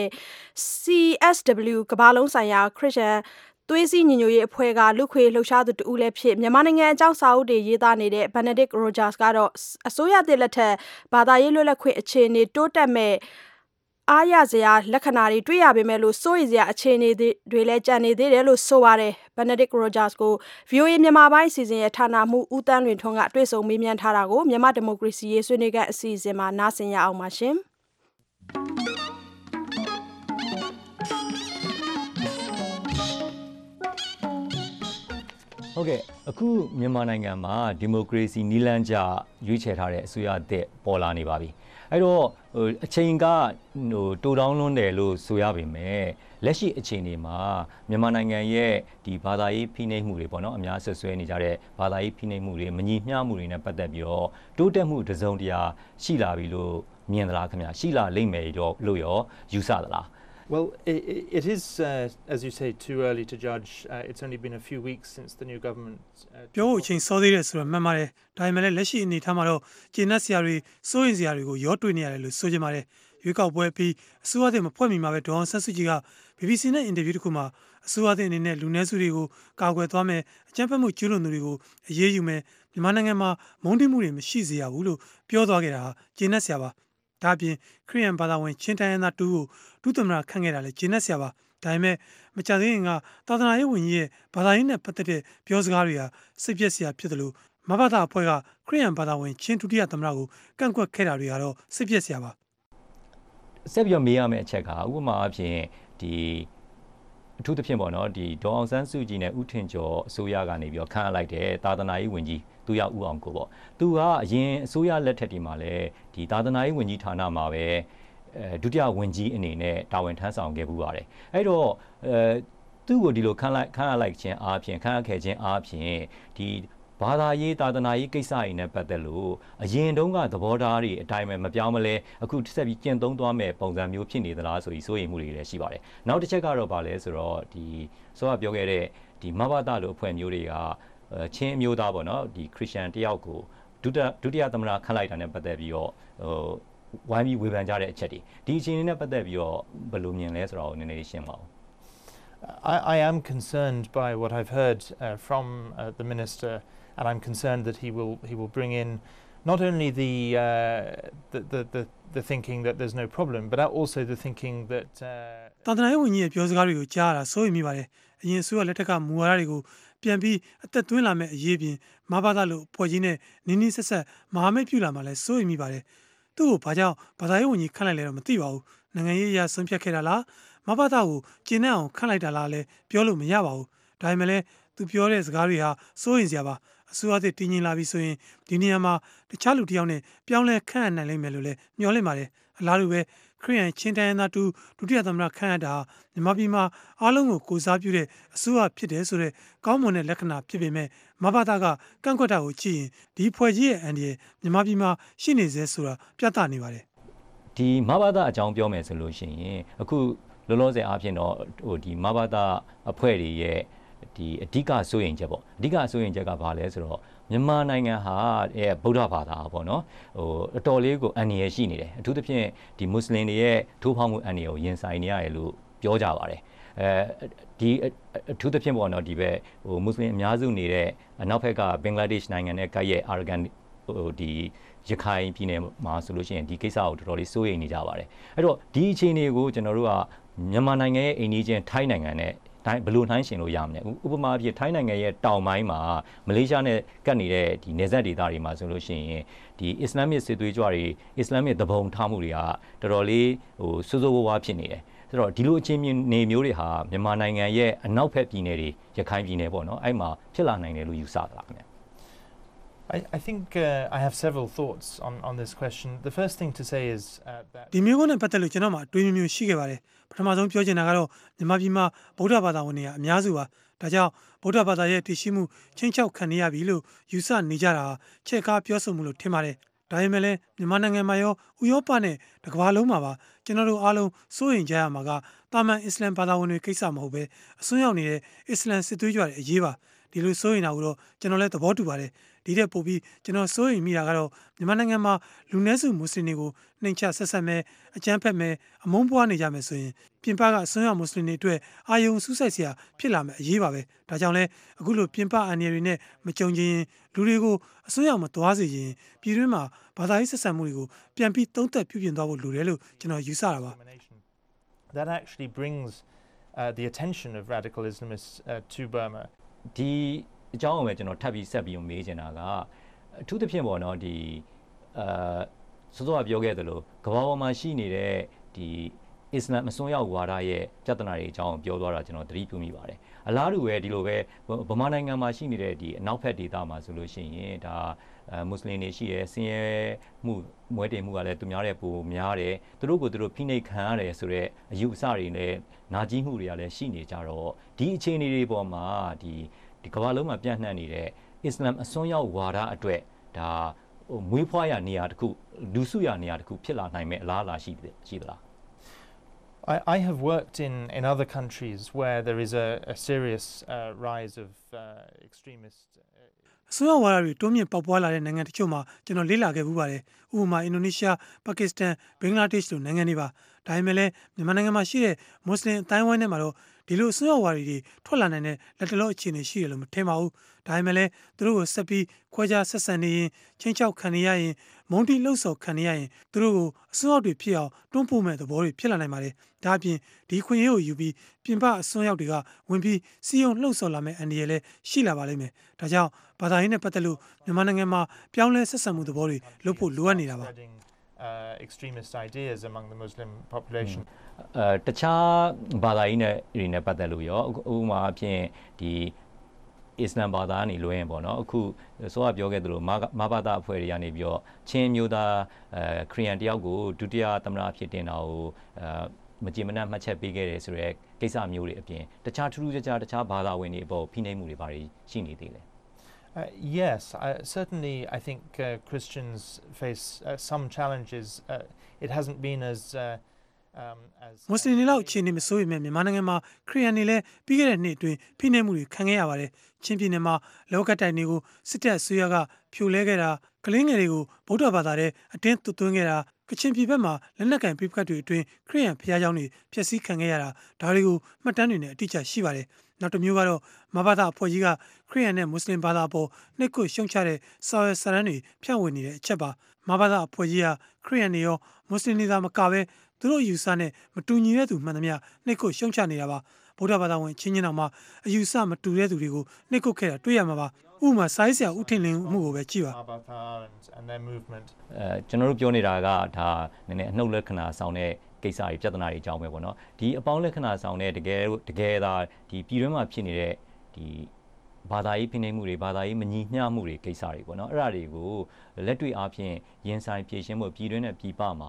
C S W ကမ္ဘာလုံးဆိုင်ရာခရစ်ယာန်သွေးစည်းညီညွတ်ရေးအဖွဲ့ကလူခွေလှုပ်ရှားသူတူလည်းဖြစ်မြန်မာနိုင်ငံအကြောင်းစာအုပ်တွေရေးသားနေတဲ့ Benedict Rogers ကတော့အစိုးရသစ်လက်ထက်ဘာသာရေးလွတ်လပ်ခွင့်အခြေအနေတိုးတက်မဲ့အားရစရာလက္ခဏာတွေတွေ့ရပေမဲ့လို့စိုးရိမ်စရာအခြေအနေတွေလည်းကြံနေသေးတယ်လို့ဆိုပါတယ် Benedict Rogers ကို V O A မြန်မာပိုင်းအစီအစဉ်ရဲ့ဌာနမှူးဦးတန်းလွင်ထွန်းကတွေ့ဆုံမေးမြန်းထားတာကိုမြန်မာဒီမိုကရေစီရေးဆွေးနွေးခန်းအစီအစဉ်မှာနားဆင်ရအောင်ပါရှင်ဟုတ်ကဲ့အခုမြန်မာနိုင်ငံမှာဒီမိုကရေစီနီလန်းကျရွေးချယ်ထားတဲ့အစိုးရအသစ်ပေါ်လာနေပါပြီအဲ့တော့ဟိုအချိန်ကဟိုတိုးတောင်းလွန်းတယ်လို့ဆိုရပေမဲ့လက်ရှိအခြေအနေမှာမြန်မာနိုင်ငံရဲ့ဒီဘာသာရေးဖိနှိပ်မှုတွေပေါ့နော်အများဆွဆွဲနေကြတဲ့ဘာသာရေးဖိနှိပ်မှုတွေမညီမျှမှုတွေနဲ့ပတ်သက်ပြီးတော့တိုးတက်မှုတစုံတရာရှိလာပြီလို့မြင်သလားခင်ဗျာရှိလာလိမ့်မယ်တော့လို့ရောယူဆသလား Well, it, it is, uh, as you say, too early to judge. Uh, it's only been a few weeks since the new government. ပြောဖို့အချိန်စောသေးတယ်ဆိုတော့မှန်ပါတယ်။ဒါပေမဲ့လည်းလက်ရှိအနေထားမှာတော့ကျေနပ်စရာတွေစိုးရိမ်စရာတွေကိုရောတွေ့နေရတယ်လို့ဆိုချင်ပါတယ်။ရွေးကောက်ပွဲပြီးအစိုးရသစ်မဖွဲ့မီမှာပဲဒေါ်အောင်ဆန်းစုကြည်က B B C နဲ့အင်တာဗျူးတစ်ခုမှာအစိုးရသစ်အနေနဲ့လူနည်းစုတွေကိုကာကွယ်သွားမယ်အကြမ်းဖက်မှုကျူးလွန်သူတွေကိုအရေးယူမယ်မြန်မာနိုင်ငံမှာမုန်းတီးမှုတွေမရှိစေရဘူးလို့ပြောသွားခဲ့တာကျေနပ်စရာပါ။ဒါပြင်ခရီးယန်ဘာသာဝင်ချင်းတိုင်းရင်းသားတူကိုဒုသမ္မတခန့်ခဲ့တာလည်းကျေနပ်စရာပါဒါပေမဲ့မကြသေးခင်ကသာသနာရေးဝန်ကြီးရဲ့ဘာသာရေးနဲ့ပတ်သက်တဲ့ပြောစကားတွေဟာစိတ်ပြည့်စရာဖြစ်တယ်လို့မဘာသာအဖွဲ့ကခရီးယန်ဘာသာဝင်ချင်းဒုတိယသမ္မတကိုကန့်ကွက်ခဲ့တာတွေကတော့စိတ်ပြည့်စရာပါဆက်ပြီးမေးရမယ့်အချက်ကဥပမာအဖြစ်ဒီအထူးသဖြင့်ပေါ့နော်ဒီဒေါ်အောင်ဆန်းစုကြည်နဲ့ဦးထင်ကျော်အစိုးရကနေပြီးတော့ခန့်အပ်လိုက်တဲ့သာသနာရေးဝန်ကြီးသူရဦးအောင်ကိုပေါ့သူကအရင်အစိုးရလက်ထက်ဒီမှာလည်းဒီသာသနာရေးဝန်ကြီးဌာနမှာပဲအဲဒုတိယဝန်ကြီးအနေနဲ့တာဝန်ထမ်းဆောင်ခဲ့ပူပါတယ်အဲ့တော့အဲသူ့ကိုဒီလိုခန့်လိုက်ခန့်အပ်လိုက်ခြင်းအားဖြင့်ခန့်အပ်ခဲ့ခြင်းအားဖြင့်ဒီဘာသာရေးသာသနာရေးကိစ္စတွေနဲ့ပတ်သက်လို့အရင်တုန်းကသဘောထားတွေအတိုင်းပဲမပြောင်းမလဲအခုဆက်ပြီးကျင့်သုံးသွားမယ်ပုံစံမျိုးဖြစ်နေသလားဆိုပြီးစိုးရိမ်မှုတွေလည်းရှိပါတယ်နောက်တစ်ချက်ကတော့ဗာလဲဆိုတော့ဒီဆိုတော့ပြောခဲ့တဲ့ဒီမဘာသာလိုအဖွဲ့မျိုးတွေကချင်းအမျိုးသားပေါ့နော်ဒီခရစ်ယာန်တယောက်ကိုဒုတိယဒုတိယသမ္မတခန့်လိုက်တာနဲ့ပတ်သက်ပြီးတော့ဟိုဝိုင်းပြီးဝေဖန်ကြတဲ့အချက်တွေဒီအခြေအနေနဲ့ပတ်သက်ပြီးတော့ဘယ်လိုမြင်လဲဆိုတော့နည်းနည်းရှင်းပါဦး I, I am concerned by what I've heard uh, from uh, the minister and I'm concerned that he will he will bring in not only the, uh, the, the the the thinking that there's no problem but also the thinking that သာသနာရေးဝန်ကြီးရဲ့ပြောစကားတွေကိုကြားရတာစိုးရိမ်မိပါတယ်အရင်အစိုးရလက်ထက်ကမူဝါဒတွေကိုပြန်ပြီးအသက်သွင်းလာမဲ့အရေးပြင်မဘာသာလို့ဖွဲ့ကြီးနဲ့နင်းနီးဆက်ဆက်မဟာမိတ်ပြုလာမှလည်းစိုးရိမ်မိပါတယ်သူ့ကိုဘာကြောင့်ဘာသာရေးဝန်ကြီးခန့်လိုက်လဲတော့မသိပါဘူးနိုင်ငံရေးအရာဆုံးဖြတ်ခဲ့တာလားမဘာသာကိုကျင်းနဲ့အောင်ခန့်လိုက်တာလားလဲပြောလို့မရပါဘူးဒါပေမဲ့လည်းသူပြောတဲ့စကားတွေဟာစိုးရိမ်စရာပါအစိုးရသစ်တည်ငြိမ်လာပြီဆိုရင်ဒီနေရာမှာတခြားလူတစ်ယောက်နဲ့ပြောင်းလဲခန့်အပ်နိုင်လိမ့်မယ်လို့လည်းမျှော်လင့်ပါတယ်အလားတူပဲခရစ်ယာန်ချင်းတိုင်းသားတူဒုတိယသမ္မတခန့်အပ်တာမြန်မာပြည်မှာအားလုံးကိုကိုစားပြုတဲ့အစိုးရဖြစ်တယ်ဆိုတဲ့ကောင်းမွန်တဲ့လက္ခဏာဖြစ်ပေမဲ့မဘာသာကကန့်ကွက်တာကိုကြည့်ရင်ဒီဖွဲ့ကြီးရဲ့အန်ဒီရဲ့မြန်မာပြည်မှာရှိနေစေဆိုတာပြသနေပါတယ်ဒီမဘာသာအကြောင်းပြောမယ်ဆိုလို့ရှိရင်အခုလောလောဆယ်အားဖြင့်တော့ဟိုဒီမဘာသာအဖွဲ့တွေရဲ့ဒီအဓိကစိုးရိမ်ချက်ပေါ့အဓိကစိုးရိမ်ချက်ကဘာလဲဆိုတော့မြန်မာနိုင်ငံဟာအဲဗုဒ္ဓဘာသာပေါ့နော်ဟိုအတော်လေးကိုအန္တရာယ်ရှိနေတယ်အထူးသဖြင့်ဒီမွတ်စလင်တွေရဲ့ထိုးဖောက်မှုအန္တရာယ်ကိုရင်ဆိုင်နေရတယ်လို့ပြောကြပါတယ်အဲဒီအထူးသဖြင့်ပေါ့နော်ဒီဘက်ဟိုမွတ်စလင်အများစုနေတဲ့အနောက်ဘက်ကဘင်္ဂလားဒေ့ရှ်နိုင်ငံနဲ့ကပ်ရဲ့အာရဂန်ဟိုဒီရခိုင်ပြည်နယ်မှာဆိုလို့ရှိရင်ဒီကိစ္စကိုတော်တော်လေးစိုးရိမ်နေကြပါတယ်အဲ့တော့ဒီအခြေအနေကိုကျွန်တော်တို့ကမြန်မာနိုင်ငံရဲ့အိမ်နီးချင်းထိုင်းနိုင်ငံနဲ့တိုင်းဘယ်လိုနှိုင်းရှင်လို့ရမလဲဥပမာအဖြစ်ထိုင်းနိုင်ငံရဲ့တောင်ပိုင်းမှာမလေးရှားနဲ့ကပ်နေတဲ့ဒီနယ်စပ်ဒေသတွေမှာဆိုလို့ရှိရင်ဒီအစ္စလာမစ်စစ်သွေးကြွတွေအစ္စလာမစ်သဘုံထားမှုတွေကတော်တော်လေးဟိုစိုးစိုးဝါးဝါးဖြစ်နေတယ်ဆိုတော့ဒီလိုအခြေအနေမျိုးတွေဟာမြန်မာနိုင်ငံရဲ့အနောက်ဘက်ပြည်နယ်တွေရခိုင်ပြည်နယ်ပေါ့နော်အဲ့မှာဖြစ်လာနိုင်တယ်လို့ယူဆတာခင်ဗျ I, I think uh, I have several thoughts on, on this question. The first thing to say is uh, that ဒီမျိုးနဲ့ပတ်သက်လို့ကျွန်တော်မှတွေးမျိုးရှိခဲ့ပါတယ်ပထမဆုံးပြောချင်တာကတော့မြန်မာပြည်မှာဗုဒ္ဓဘာသာဝင်တွေကအများစုပါဒါကြောင့်ဗုဒ္ဓဘာသာရဲ့တည်ရှိမှုချင်းချောက်ခံရပြီလို့ယူဆနေကြတာချက်ကားပြောဆိုမှုလို့ထင်ပါတယ်ဒါပေမဲ့လည်းမြန်မာနိုင်ငံမှာရောဥရောပနဲ့တကမ္ဘာလုံးမှာပါကျွန်တော်တို့အားလုံးစိုးရိမ်ကြရမှာကတာမန်အစ္စလမ်ဘာသာဝင်တွေကိစ္စမဟုတ်ပဲအစွန်းရောက်နေတဲ့အစ္စလမ်စစ်သွေးကြွတွေအရေးပါဒီလိုစိုးရိမ်တာကိုတော့ကျွန်တော်လည်းသဘောတူပါတယ်ဒီတဲ့ပို့ပြီးကျွန်တော်စိုးရိမ်မိတာကတော့မြန်မာနိုင်ငံမှာလူနည်းစုမွတ်စလင်တွေကိုနှိမ်ချဆက်ဆက်မဲ့အကြမ်းဖက်မဲ့အမုန်းပွားနေကြမယ်ဆိုရင်ပြင်ပကအစွန်းရောက်မွတ်စလင်တွေအတွက်အာယုံစူးစိုက်စရာဖြစ်လာမယ်အရေးပါပဲဒါကြောင့်လဲအခုလိုပြင်ပအန်ရတွေနဲ့မကြုံချင်လူတွေကိုအစွန်းရောက်မသွားစေရင်ပြည်တွင်းမှာဘာသာရေးဆက်ဆံမှုတွေကိုပြန်ပြီးသုံးသပ်ပြုပြင်သွားဖို့လိုတယ်လို့ကျွန်တော်ယူဆတာပါ That actually brings uh, the attention of radical Islamists uh, to Burma ဒီအကြောင်းကိုပဲကျွန်တော်ထပ်ပြီးဆက်ပြီးမေးချင်တာကအထူးသဖြင့်ပေါ့နော်ဒီအာစောစောကပြောခဲ့သလိုကမ္ဘာပေါ်မှာရှိနေတဲ့ဒီအစ္စလာမ်အစွန်းရောက်ဝါဒရဲ့ပြဿနာတွေအကြောင်းပြောသွားတာကျွန်တော်သတိပြုမိပါတယ်အလားတူပဲဒီလိုပဲဗမာနိုင်ငံမှာရှိနေတဲ့ဒီအနောက်ဘက်ဒေသမှာဆိုလို့ရှိရင်ဒါမွတ်စလင်တွေရှိရဲဆင်းရဲမှုမွဲတင်မှုကလည်းသူများတဲ့ပိုများတယ်သူတို့ကိုသူတို့ဖိနှိပ်ခံရတယ်ဆိုတော့အယူအဆတွေနဲ့နာကျည်းမှုတွေကလည်းရှိနေကြတော့ဒီအခြေအနေတွေပေါ်မှာဒီဒီကမ္ဘာလုံးမှာပြန့်နှံ့နေတဲ့အစ္စလာမ်အစွန်းရောက်ဝါဒအတွက်ဒါဟိုမွေးဖွားရနေရာတစ်ခုလူစုရနေရာတစ်ခုဖြစ်လာနိုင်မဲ့အလားအလာရှိတယ်ရှိသလား I, I have worked in, in other countries where there is a, a serious uh, rise of uh, extremist အစိုးရဝါဒတွေတွန်းမြင့်ပေါက်ပွားလာတဲ့နိုင်ငံတချို့မှာကျွန်တော်လေ့လာခဲ့မှုပါတယ်ဥပမာအင်ဒိုနီးရှားပါကစ္စတန်ဘင်္ဂလားဒေ့ရှ်လိုနိုင်ငံတွေပါဒါပေမဲ့လည်းမြန်မာနိုင်ငံမှာရှိတဲ့မွတ်စလင်အတိုင်းဝိုင်းထဲမှာတော့ဒီလိုအစိုးရဝါဒီတွေထွက်လာနိုင်တဲ့လက်တလောအခြေအနေရှိတယ်လို့မထင်ပါဘူးဒါပေမဲ့လည်းသူတို့ကိုဆက်ပြီးခွဲခြားဆက်ဆံနေရင်ချင်းချောက်ခံနေရရင်မုံတီလှုပ်ဆော်ခံနေရရင်သူတို့ကိုအစွန်းရောက်တွေဖြစ်အောင်တွန်းပို့မဲ့သဘောတွေဖြစ်လာနိုင်ပါတယ်ဒါအပြင်ဒီခွင့်ရေးကိုယူပြီးပြင်ပအစွန်းရောက်တွေကဝင်ပြီးစီယုံလှုပ်ဆော်လာမဲ့အန္တရာယ်လည်းရှိလာပါလိမ့်မယ်ဒါကြောင့်ဘာသာရေးနဲ့ပတ်သက်လို့မြန်မာနိုင်ငံမှာပြောင်းလဲဆက်ဆံမှုသဘောတွေလုပ်ဖို့လိုအပ်နေတာပါ Uh, extremist ideas among the Muslim population. အဲတခြားဘာသာရေးနဲ့တွေနဲ့ပတ်သက်လို့ရောဥပမာအဖြစ်ဒီအစ္စလမ်ဘာသာနေလွဲရင်ပေါ့နော်အခုဆိုကပြောခဲ့သလိုမဘာသာအဖွဲ့တွေကနေပြီးတော့ချင်းမျိုးသားအဲခရီးယန်တယောက်ကိုဒုတိယသမ္မတဖြစ်တင်တာကိုအဲမကြည်မနှက်မှတ်ချက်ပေးခဲ့တယ်ဆိုတဲ့ကိစ္စမျိုးတွေအပြင်တခြားထူးထူးခြားခြားတခြားဘာသာဝင်တွေအပေါ်ဖိနှိပ်မှုတွေဘာတွေရှိနေသေးလဲ Uh, yes, I, certainly I think uh, Christians face uh, some challenges. Uh, it hasn't been as uh, um, as မွတ်စလင်တွေလောက်အခြေအနေမဆိုးပေမဲ့မြန်မာနိုင်ငံမှာခရီးယန်တွေလည်းပြီးခဲ့တဲ့နှစ်အတွင်းဖိနှိပ်မှုတွေခံခဲ့ရပါတယ်။ချင်းပြည်နယ်မှာလောကတိုင်တွေကိုစစ်တပ်ဆွေးရကဖြိုလဲခဲ့တာကလင်းငယ်တွေကိုဗုဒ္ဓဘာသာရဲ့အတင်းသွတ်သွင်းခဲ့တာကချင်ပြည်ဘက်မှာလက်နက်ကင်ပြပခတ်တွေအတွင်းခရီးယန်ဖျားเจ้าတွေဖျက်ဆီးခံခဲ့ရတာဒါတွေကိုမှတ်တမ်းတွေနဲ့အတိအကျရှိပါတယ်။နောက်တစ်မျိုးကတော့မဘာသာအဖွဲ့ကြီးကခရီးယန်နဲ့မွတ်စလင်ဘာသာပေါ်နှိတ်ကွရှုံချတဲ့စာရွက်စာတမ်းတွေဖြန့်ဝေနေတဲ့အချက်ပါမဘာသာအဖွဲ့ကြီးကခရီးယန်တွေရောမွတ်စလင်တွေသာမကပဲသူတို့ယူဆနဲ့မတူညီတဲ့သူမှန်သမျှနှိတ်ကွရှုံချနေတာပါဗုဒ္ဓဘာသာဝင်ချင်းချင်းတော်မှာအယူဆမတူတဲ့သူတွေကိုနှိတ်ကွခဲ့တာတွေ့ရမှာပါဥပမာစိုင်းဆရာဦးထင်လင်းမှုကိုပဲကြည့်ပါအဲကျွန်တော်တို့ပြောနေတာကဒါနည်းနည်းအနှုတ်လက္ခဏာဆောင်တဲ့ကိစ္စတွေပြဿနာတွေအကြောင်းပဲပေါ့နော်ဒီအပေါင်းလက္ခဏာဆောင်တဲ့တကယ်တကယ်သာဒီပြည်တွင်းမှာဖြစ်နေတဲ့ဒီဘာသာရေးဖိနှိပ်မှုတွေဘာသာရေးမညီမျှမှုတွေကိစ္စတွေပေါ့နော်အဲ့ဒါတွေကိုလက်တွေ့အားဖြင့်ရင်ဆိုင်ဖြေရှင်းဖို့ပြည်တွင်းနဲ့ပြည်ပမှာဒီ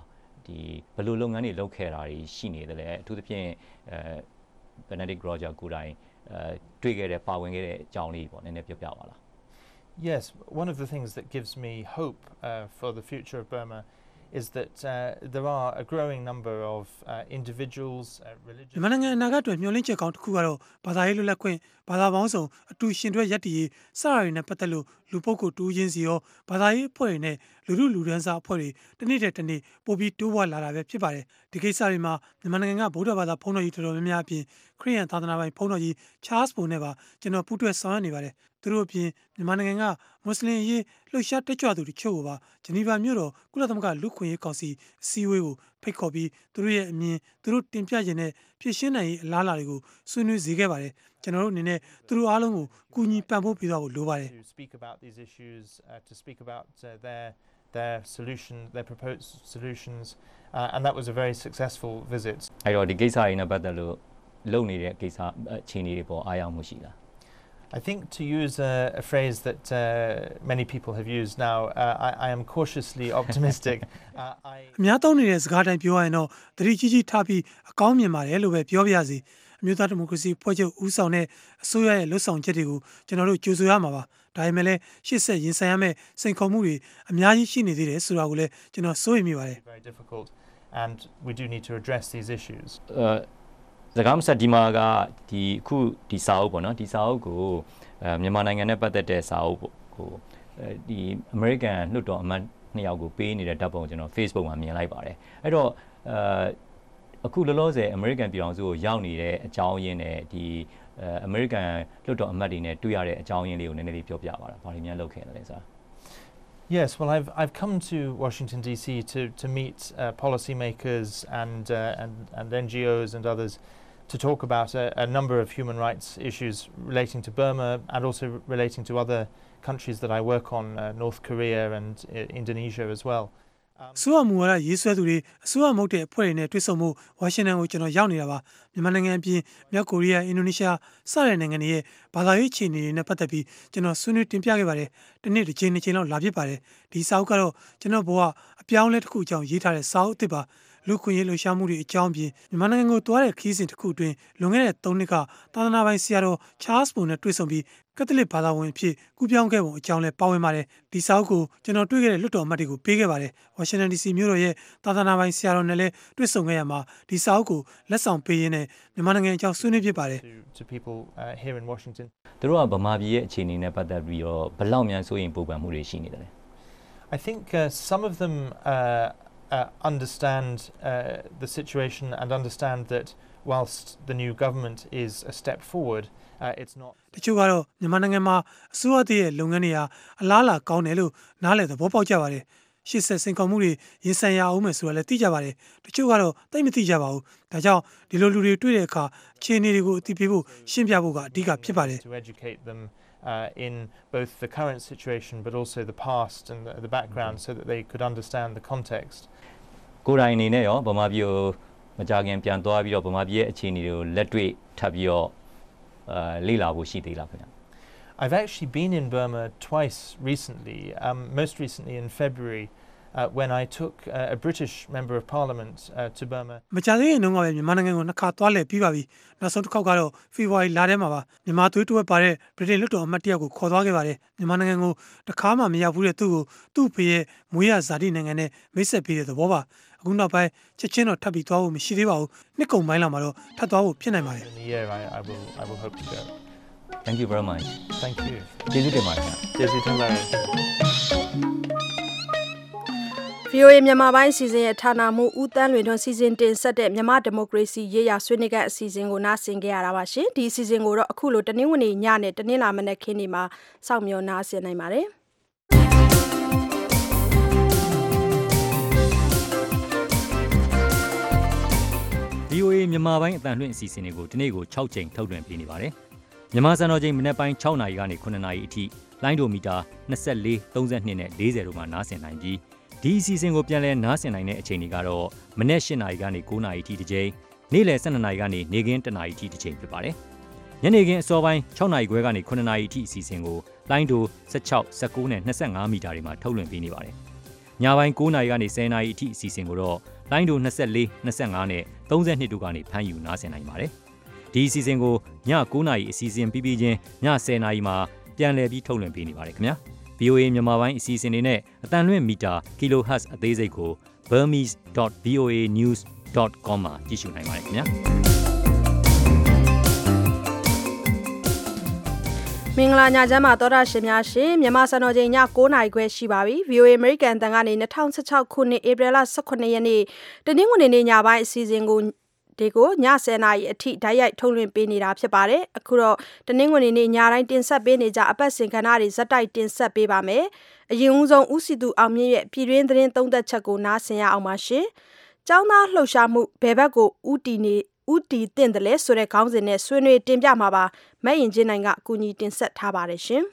ဒီဘယ်လိုလုပ်ငန်းတွေလုပ်ခဲ့တာတွေရှိနေတယ်လေအထူးသဖြင့်အဲ Benedict Roger ကိုယ်တိုင်အဲတွေ့ခဲ့တဲ့ပါဝင်ခဲ့တဲ့အကြောင်းလေးပေါ့နည်းနည်းပြောပြပါလား Yes, one of the things that gives me hope uh, for the future of Burma is that uh, there are a growing number of uh, individuals, uh, religious... မြန်မာနိုင်ငံအနာဂတ်အတွက်မျှော်လင့်ချက်ကောင်းတစ်ခုကတော့ဘာသာရေးလွတ်လပ်ခွင့်ဘာသာပေါင်းစုံအတူရှင်တွဲရပ်တည်ရေးစတာတွေနဲ့ပတ်သက်လို့လူပုဂ္ဂိုလ်တူးချင်းစီရောဘာသာရေးအဖွဲ့တွေနဲ့လူလူလူဒန်းစားအဖွဲ့တွေတစ်နေ့တည်းတစ်နေ့ပို့ပြီးတိုးပွားလာတာပဲဖြစ်ပါတယ်ဒီကိစ္စတွေမှာမြန်မာနိုင်ငံကဗုဒ္ဓဘာသာဘုန်းတော်ကြီးတော်တော်များများအပြင်ခရစ်ယာန်သာသနာပိုင်ဘုန်းတော်ကြီး Charles Bo နဲ့ပါကျွန်တော်ပူးတွဲဆောင်ရွက်နေပါတယ်သူတို့အပြင်မြန်မာနိုင်ငံကမွတ်စလင်ရေးလှုပ်ရှားတက်ကြွသူတချို့ကိုပါဂျနီဗာမြို့တော်ကုလသမဂ္ဂလူ့ခွင့်ရေးကောင်စီအစည်းအဝေးကိုဖိတ်ခေါ်ပြီးသူတို့ရဲ့အမြင်သူတို့တင်ပြခြင်းနဲ့ဖြစ်ရှင်းနိုင်ရေးအလားအလာတွေကိုဆွေးနွေးစေခဲ့ပါတယ်ကျွန်တော်တို့အနေနဲ့သူတို့အားလုံးကိုကူညီပံ့ပိုးပေးသွားဖို့လိုပါတယ် to speak about these issues uh, to speak about uh, their their solution their proposed solutions uh, and that was a very successful visit အဲ့တော့ဒီကိစ္စတွေနဲ့ပတ်သက်လို့လုပ်နေတဲ့ကိစ္စအခြေအနေတွေပေါ်အားရမှုရှိလား I think to use a, a phrase that uh, many people have used now, uh, I, I am cautiously optimistic. uh, I အများသုံးနေတဲ့စကားတိုင်းပြောရရင်တော့သတိကြီးကြီးထားပြီးအကောင်းမြင်ပါတယ်လို့ပဲပြောပြရစီအမျိုးသားဒီမိုကရေစီဖွဲ့ချုပ်ဦးဆောင်တဲ့အစိုးရရဲ့လှုပ်ဆောင်ချက်တွေကိုကျွန်တော်တို့ကြိုဆိုရမှာပါဒါပေမဲ့လည်းရှေ့ဆက်ရင်ဆိုင်ရမယ့်စိန်ခေါ်မှုတွေအများကြီးရှိနေသေးတယ်ဆိုတာကိုလည်းကျွန်တော်စိုးရိမ်မိပါတယ် very difficult and we do need to address these issues. Uh, စကားမဆက်ဒီမှာကဒီအခုဒီစာအုပ်ပေါ့နော်ဒီစာအုပ်ကိုအဲမြန်မာနိုင်ငံနဲ့ပတ်သက်တဲ့စာအုပ်ကိုဒီ American လွှတ်တော်အမတ်နှစ်ယောက်ကိုပေးနေတဲ့ဓာတ်ပုံကျွန်တော် Facebook မှာမြင်လိုက်ပါတယ်အဲ့တော့အဲအခုလောလောဆယ် American ပြည်ထောင်စုကိုရောက်နေတဲ့အကြောင်းရင်းနဲ့ဒီအဲ American လွှတ်တော်အမတ်တွေနဲ့တွေ့ရတဲ့အကြောင်းရင်းလေးကိုနည်းနည်းလေးပြောပြပါလားဘာလို့များလုပ်ခဲ့လဲဆိုတာ Yes, well, I've I've come to Washington D C to to meet uh, policymakers and uh, and and N G Os and others to talk about a, a number of human rights issues relating to Burma and also relating to other countries that I work on, uh, North Korea and uh, Indonesia as well. ဆိုအမူဝါဒရေးဆွဲသူတွေအစိုးရမဟုတ်တဲ့အဖွဲ့တွေနဲ့တွေ့ဆုံမှုဝါရှင်တန်ကိုကျွန်တော်ရောက်နေတာပါမြန်မာနိုင်ငံအပြင်မြောက်ကိုရီးယားအင်ဒိုနီးရှားစတဲ့နိုင်ငံတွေရဲ့ဘာသာရေးအခြေအနေတွေနဲ့ပတ်သက်ပြီးကျွန်တော်ဆွေးနွေးတင်ပြခဲ့ပါတယ်ဒီနေ့တစ်ချိန်နှစ်ချိန်လောက်လာဖြစ်ပါတယ်ဒီစာအုပ်ကတော့ကျွန်တော်ဘဝအပြောင်းလဲတစ်ခုအကြောင်းရေးထားတဲ့စာအုပ်အသစ်ပါလူခွင့်ရေးလှုပ်ရှားမှုတွေအကြောင်းပြင်မြန်မာနိုင်ငံကိုတွားတဲ့ခီးစဉ်တစ်ခုအတွင်းလွန်ခဲ့တဲ့သုံးနှစ်ကသာသနာပိုင်ဆရာတော် Charles Bo နဲ့တွေ့ဆုံပြီးကက်သလစ်ဘာသာဝင်အဖြစ်ကူးပြောင်းခဲ့ပုံအကြောင်းလဲပါဝင်ပါတယ်ဒီစာအုပ်ကိုကျွန်တော်တွေ့ခဲ့တဲ့လွှတ်တော်အမတ်တွေကိုပေးခဲ့ပါတယ်ဝါရှင်တန် D C မြို့တော်ရဲ့သာသနာပိုင်ဆရာတော်နဲ့လည်းတွေ့ဆုံခဲ့ရမှာဒီစာအုပ်ကိုလက်ဆောင်ပေးရင်းနဲ့မြန်မာနိုင်ငံအကြောင်းဆွေးနွေးဖြစ်ပါတယ် to people uh, here in Washington သူတို့ကဗမာပြည်ရဲ့အခြေအနေနဲ့ပတ်သက်ပြီးတော့ဘယ်လောက်များစိုးရင်ပူပန်မှုတွေရှိနေတယ်လဲ I think uh, some of them uh, uh, understand uh, the situation and understand that whilst the new government is a step forward uh, it's not တချို့ကတော့မြန်မာနိုင်ငံမှာအစိုးရတည်းရဲ့လုပ်ငန်းတွေဟာအလားအလာကောင်းတယ်လို့နားလည်သဘောပေါက်ကြပါတယ်ရှစ်ဆက်စင်ကောမှုတွေရင်ဆိုင်ရအောင်မယ်ဆိုတာလည်းသိကြပါတယ်တချို့ကတော့သိမသိကြပါဘူးဒါကြောင့်ဒီလိုလူတွေတွေ့တဲ့အခါအခြေအနေတွေကိုအသိပေးဖို့ရှင်းပြဖို့ကအဓိကဖြစ်ပါတယ် to educate them uh, in both the current situation but also the past and the, the background so that they could understand the context ကိုယ်တိုင်အနေနဲ့ရောဗမာပြည်ကိုမကြခင်ပြန်သွားပြီးတော့ဗမာပြည်ရဲ့အခြေအနေတွေကိုလက်တွေ့ထပ်ပြီးတော့အဲလေ့လာဖို့ရှိသေးလားခင်ဗျာ I've actually been in Burma twice recently, um, most recently in February uh, when I took uh, a British Member of Parliament uh, to Burma. မကြာသေးခင်တုန်းကပဲမြန်မာနိုင်ငံကိုနှစ်ခါသွားလည်ပြီးပါပြီနောက်ဆုံးတစ်ခေါက်ကတော့ဖေဖော်ဝါရီလထဲမှာပါမြန်မာသွေးတွဲပါတဲ့ဗြိတိန်လွှတ်တော်အမတ်တယောက်ကိုခေါ်သွားခဲ့ပါတယ်မြန်မာနိုင်ငံကိုတစ်ခါမှမရောက်ဘူးတဲ့သူ့ကိုသူ့ဖေရဲ့မွေးရဇာတိနိုင်ငံနဲ့မိတ်ဆက်ပေးတဲ့သဘောပါအခုနောက်ပိုင်းချက်ချင်းတော့ထပ်ပြီးသွားဖို့မရှိသေးပါဘူးနှစ်ကုန်ပိုင်းလောက်မှာတော့ထပ်သွားဖို့ဖြစ်နိုင်ပါတယ် In the year I, I will I will hope to go. Thank you very much. Thank you. ကျေးဇူးတင်ပါတယ်ခင်ဗျာကျေးဇူးတင်ပါတယ်ဗွီအိုအေမြန်မာပိုင်းစီစဉ်ရဲ့ဌာနမှဦးတန်းလွင်ထွန်းစီစဉ်တင်ဆက်တဲ့မြန်မာဒီမိုကရေစီရေးရာဆွေးနွေးတဲ့အစီအစဉ်ကိုနားဆင်ကြရတာပါရှင်ဒီအစီအစဉ်ကိုတော့အခုလိုတနင်္ဂနွေညနဲ့တနင်္လာမနက်ခင်းဒီမှာစောင့်မျှော်နားဆင်နိုင်ပါတယ်ဗွီအိုအေမြန်မာပိုင်းအတန်လွှင့်အစီအစဉ်တွေကိုဒီနေ့ကို၆ချိန်ထုတ်လွှင့်ပေးနေပါတယ်မြန်မာစံတော်ချိန်မနက်ပိုင်း၆နာရီကနေခုနှစ်နာရီအထိလိုင်းဒိုမီတာနှစ်၄ သုံး၂နဲ့၄၀တို့မှာနားဆင်နိုင်ပြီးဒီအစီအစဉ်ကိုပြန်လည်နားဆင်နိုင်တဲ့အချိန်တွေကတော့မနက်၈နာရီကနေ၉နာရီအထိတစ်ချိန်နေ့လယ်၁၂နာရီကနေနေ့ခင်း၁နာရီအထိတစ်ချိန်ဖြစ်ပါတယ်ညနေခင်းအစောပိုင်း၆နာရီခွဲကနေခုနှစ်နာရီအထိအစီအစဉ်ကိုလိုင်းဒို၁၆ ၁၉နဲ့၂၅မီတာတွေမှာထုတ်လွှင့်ပေးနေပါတယ်ညပိုင်း၉နာရီကနေ၁၀နာရီအထိအစီအစဉ်ကိုတော့လိုင်းဒို၂၄ ၂၅နဲ့၃၂တို့ကနေဖမ်းယူနားဆင်နိုင်ပါတယ်ဒီအစီအစဉ်ကိုည9နာရီအစီအစဉ်ပြီးပြီးချင်းည10နာရီမှာပြန်လည်ပြီးထုတ်လွှင့်ပေးနေပါတယ်ခင်ဗျာ ဗီအိုအေ မြန်မာပိုင်းအစီအစဉ်တွေနဲ့အတန်လွင့်မီတာ kilohertz အသေးစိတ်ကို burmese dot v o a news dot com မှာကြည့်ရှုနိုင်ပါတယ်ခင်ဗျာမင်္ဂလာညချမ်းပါသောတာရှင်များရှင်မြန်မာစံတော်ချိန်ည9နာရီခွဲရှိပါပြီ ဗီအိုအေ American တန်ကနေ၂၀၁၆ခုနှစ်ဧပြီလ၁၇ရက်နေ့တနင်္ဂနွေနေ့ညပိုင်းအစီအစဉ်ကိုဒီကိုည10နာရီအထိဓာတ်ရိုက်ထုတ်လွှင့်ပေးနေတာဖြစ်ပါတယ်အခုတော့တနင်္ဂနွေနေ့ညတိုင်းတင်ဆက်ပေးနေကြအပတ်စဉ်ကဏ္ဍတွေဇက်တိုက်တင်ဆက်ပေးပါမယ်အရင်ဦးဆုံးဦးစီသူအောင်မြင့်ရဲ့ပြည်တွင်းသတင်းသုံးသက်ချက်ကိုနားဆင်ရအောင်ပါရှင်ကျောင်းသားလှုပ်ရှားမှုဘယ်ဘက်ကိုဥတီနေဥတီတင့်တယ်လဲဆိုတဲ့ခေါင်းစဉ်နဲ့ဆွေးနွေးတင်ပြမှာပါမဲ့ရင်ချင်းနိုင်ကအကူအညီတင်ဆက်ထားပါတယ်ရှင်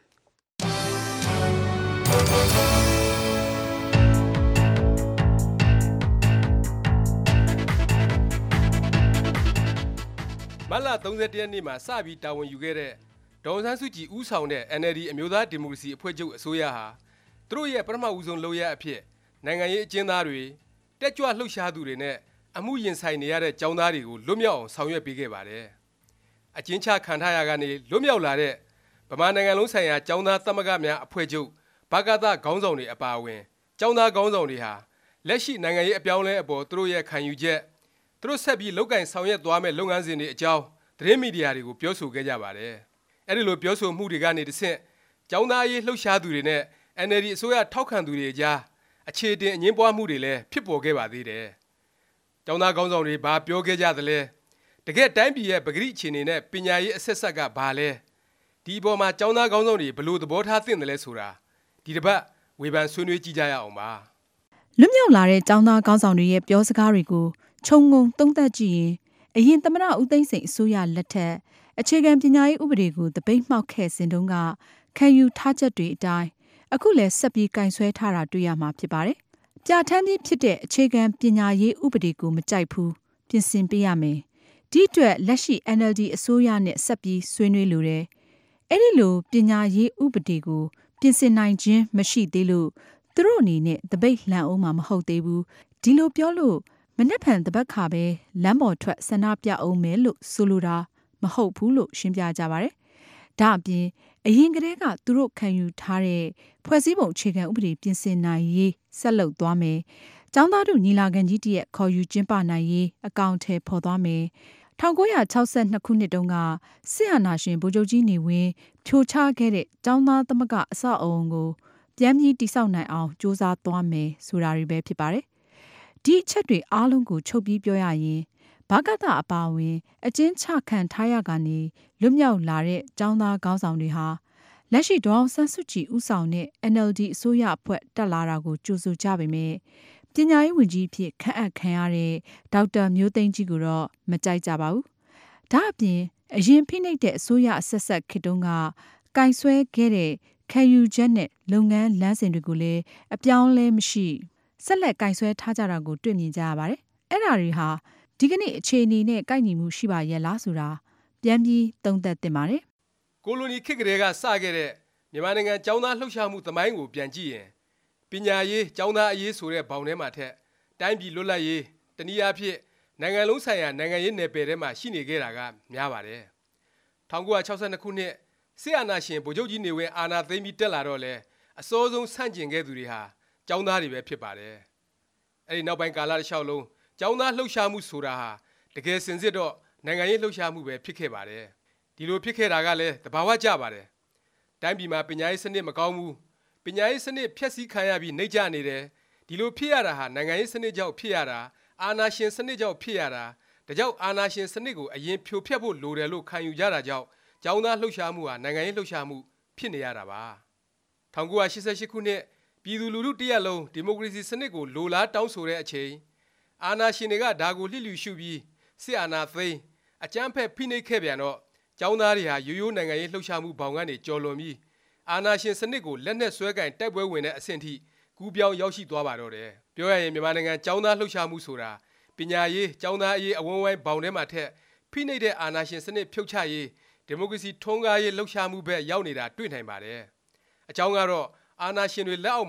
မတ်လ၃၁ရက်နေ့မှာစပြီးတာဝန်ယူခဲ့တဲ့ဒေါ်အောင်ဆန်းစုကြည်ဦးဆောင်တဲ့ အန် အယ်လ် ဒီ အမျိုးသားဒီမိုကရေစီအဖွဲ့ချုပ်အစိုးရဟာသူတို့ရဲ့ပထမဦးဆုံးလုပ်ရအဖြစ်နိုင်ငံရေးအကျဉ်းသားတွေတက်ကြွလှုပ်ရှားသူတွေနဲ့အမှုရင်ဆိုင်နေရတဲ့ကျောင်းသားတွေကိုလွတ်မြောက်အောင်ဆောင်ရွက်ပေးခဲ့ပါတယ်။အကျဉ်းချခံထားရကနေလွတ်မြောက်လာတဲ့ဗမာနိုင်ငံလုံးဆိုင်ရာကျောင်းသားသမဂ္ဂများအဖွဲ့ချုပ်ဘကသခေါင်းဆောင်တွေအပါအဝင်ကျောင်းသားခေါင်းဆောင်တွေဟာလက်ရှိနိုင်ငံရေးအပြောင်းလဲအပေါ်သူတို့ရဲ့ခံယူချက်သူတို့ဆက်ပြီးလုပ်ကင်ဆောင်ရွက်သွားမဲ့လုပ်ငန်းစဉ်တွေအကြောင်းသတင်းမီဒီယာတွေကိုပြောဆိုခဲ့ကြပါတယ်။အဲဒီလိုပြောဆိုမှုတွေကနေတဆင့်ကျောင်းသားရေးလှုပ်ရှားသူတွေနဲ့ အန် အယ်လ် ဒီ အစိုးရထောက်ခံသူတွေကြားအခြေတင်အငင်းပွားမှုတွေလည်းဖြစ်ပေါ်ခဲ့ပါသေးတယ်။ကျောင်းသားခေါင်းဆောင်တွေဘာပြောခဲ့ကြသလဲ။တကယ်တိုင်းပြည်ရဲ့ပဂရိအခြေအနေနဲ့ပညာရေးအဆက်ဆက်ကဘာလဲ။ဒီအပေါ်မှာကျောင်းသားခေါင်းဆောင်တွေဘယ်လိုသဘောထားသင့်တယ်လဲဆိုတာဒီတစ်ပတ်ဝေဖန်ဆွေးနွေးကြည့်ကြရအောင်ပါ။လွတ်မြောက်လာတဲ့ကျောင်းသားခေါင်းဆောင်တွေရဲ့ပြောစကားတွေကိုခြုံငုံသုံးသပ်ကြည့်ရင်အရင်သမ္မတဦးသိန်းစိန်အစိုးရလက်ထက်အခြေခံပညာရေးဥပဒေကိုတပိတ်မှောက်ခဲ့စဉ်တုန်းကခံယူထားချက်တွေအတိုင်းအခုလည်းဆက်ပြီးကင်ဆွဲထားတာတွေ့ရမှာဖြစ်ပါတယ်။ပြဋ္ဌာန်းပြီးဖြစ်တဲ့အခြေခံပညာရေးဥပဒေကိုမကြိုက်ဘူးပြင်ဆင်ပေးရမယ်။ဒီအတွက်လက်ရှိ အန် အယ်လ် ဒီ အစိုးရနဲ့ဆက်ပြီးဆွေးနွေးလိုတယ်။အဲ့ဒီလိုပညာရေးဥပဒေကိုပြင်ဆင်နိုင်ခြင်းမရှိသေးလို့သူတို့အနေနဲ့တပိတ်လှန်အောင်မှာမဟုတ်သေးဘူး။ဒီလိုပြောလို့မနှက်ဖန်တပတ်ခါပဲလမ်းပေါ်ထွက်ဆန္ဒပြအောင်မယ်လို့ဆိုလိုတာမဟုတ်ဘူးလို့ရှင်းပြကြပါတယ်။ဒါအပြင်အရင်ကတည်းကသူတို့ခံယူထားတဲ့ဖွဲ့စည်းပုံအခြေခံဥပဒေပြင်ဆင်နိုင်ရေးဆက်လုပ်သွားမယ်။ကျောင်းသားတို့ညီလာခံကြီးတည်းခေါ်ယူကျင်းပနိုင်ရေးအကောင့်ထဲပေါ်သွားမယ်။၁၉၆၂ခုနှစ်တုန်းကစစ်အာဏာရှင်ဗိုလ်ချုပ်ကြီးနေဝင်းဖြိုချခဲ့တဲ့ကျောင်းသားသမဂ္ဂအဆောက်အအုံကိုပြန်ပြီးတည်ဆောက်နိုင်အောင်စ조사သွားမယ်ဆိုတာတွေပဲဖြစ်ပါတယ်။ဒီအချက်တွေအားလုံးကိုချုပ်ပြီးပြောရရင်ဘကသအပါအဝင်အကျဉ်းချခံထားရကနေလွတ်မြောက်လာတဲ့ကျောင်းသားခေါင်းဆောင်တွေဟာလက်ရှိဒေါ်အောင်ဆန်းစုကြည်ဦးဆောင်တဲ့ အန် အယ်လ် ဒီ အစိုးရအဖွဲ့တက်လာတာကိုကြိုဆိုကြပေမဲ့ပညာရေးဝန်ကြီးအဖြစ်ခန့်အပ်ခံရတဲ့ဒေါက်တာမျိုးသိန်းကြီးကိုတော့မကြိုက်ကြပါဘူး။ဒါအပြင်အရင်ဖိနှိပ်တဲ့အစိုးရအဆက်ဆက်ခေတ်တုန်းကကင်ဆွဲခဲ့တဲ့ခံယူချက်နဲ့လုပ်ငန်းလမ်းစဉ်တွေကိုလည်းအပြောင်းလဲမရှိဆက်လက်ကင်ဆွဲထားကြတာကိုတွေ့မြင်ကြရပါတယ်။အဲ့ဒါတွေဟာဒီကနေ့အခြေအနေနဲ့ကိုက်ညီမှုရှိပါရဲ့လားဆိုတာပြန်ပြီးသုံးသပ်သင့်ပါတယ်။ကိုလိုနီခေတ်ကလေးကစခဲ့တဲ့မြန်မာနိုင်ငံကျောင်းသားလှုပ်ရှားမှုသမိုင်းကိုပြန်ကြည့်ရင်ပညာရေးကျောင်းသားအရေးဆိုတဲ့ဘောင်ထဲမှာထက်တိုင်းပြည်လွတ်လပ်ရေးတနည်းအားဖြင့်နိုင်ငံလုံးဆိုင်ရာနိုင်ငံရေးနယ်ပယ်ထဲမှာရှိနေခဲ့တာကများပါတယ်။၁၉၆၂ခုနှစ်စစ်အာဏာရှင်ဗိုလ်ချုပ်ကြီးနေဝင်းအာဏာသိမ်းပြီးတက်လာတော့လေအစောဆုံးဆန့်ကျင်ခဲ့သူတွေဟာကျောင်းသားတွေပဲဖြစ်ပါတယ်။အဲဒီနောက်ပိုင်းကာလတစ်လျှောက်လုံးကျောင်းသားလှုပ်ရှားမှုဆိုတာဟာတကယ်စင်စစ်တော့နိုင်ငံရေးလှုပ်ရှားမှုပဲဖြစ်ခဲ့ပါတယ်။ဒီလိုဖြစ်ခဲ့တာကလည်းသဘာဝကျပါတယ်။တိုင်းပြည်မှာပညာရေးစနစ်မကောင်းဘူး။ပညာရေးစနစ်ဖျက်ဆီးခံရပြီးနှိမ့်ကျနေတယ်။ဒီလိုဖြစ်ရတာဟာနိုင်ငံရေးစနစ်ကြောင့်ဖြစ်ရတာအာဏာရှင်စနစ်ကြောင့်ဖြစ်ရတာဒါကြောင့်အာဏာရှင်စနစ်ကိုအရင်ဖြိုဖျက်ဖို့လိုတယ်လို့ခံယူကြတာကြောင့်ကျောင်းသားလှုပ်ရှားမှုဟာနိုင်ငံရေးလှုပ်ရှားမှုဖြစ်နေရတာပါ။၁၉၈၈ခုနှစ်ပြည်သူလူထုတရက်လုံးဒီမိုကရေစီစနစ်ကိုလိုလားတောင်းဆိုတဲ့အချိန်အာဏာရှင်တွေကဒါကိုလှစ်လျူရှုပြီးစစ်အာဏာသိမ်းအကြမ်းဖက်ဖိနှိပ်ခဲ့ပြန်တော့ကျောင်းသားတွေဟာရိုးရိုးနိုင်ငံရေးလှုပ်ရှားမှုဘောင်ကနေကျော်လွန်ပြီးအာဏာရှင်စနစ်ကိုလက်နက်ဆွဲကင်တိုက်ပွဲဝင်တဲ့အဆင့်ထိကူးပြောင်းရောက်ရှိသွားပါတော့တယ်။ပြောရရင်မြန်မာနိုင်ငံကျောင်းသားလှုပ်ရှားမှုဆိုတာပညာရေးကျောင်းသားအရေးအဝန်းဝိုင်းဘောင်ထဲမှာထက်ဖိနှိပ်တဲ့အာဏာရှင်စနစ်ဖြုတ်ချရေးဒီမိုကရေစီထွန်းကားရေးလှုပ်ရှားမှုဘက်ရောက်နေတာတွေ့နိုင်ပါတယ်။အကြောင်းကတော့အာဏာရှင်တွေလက်အောက်မှာ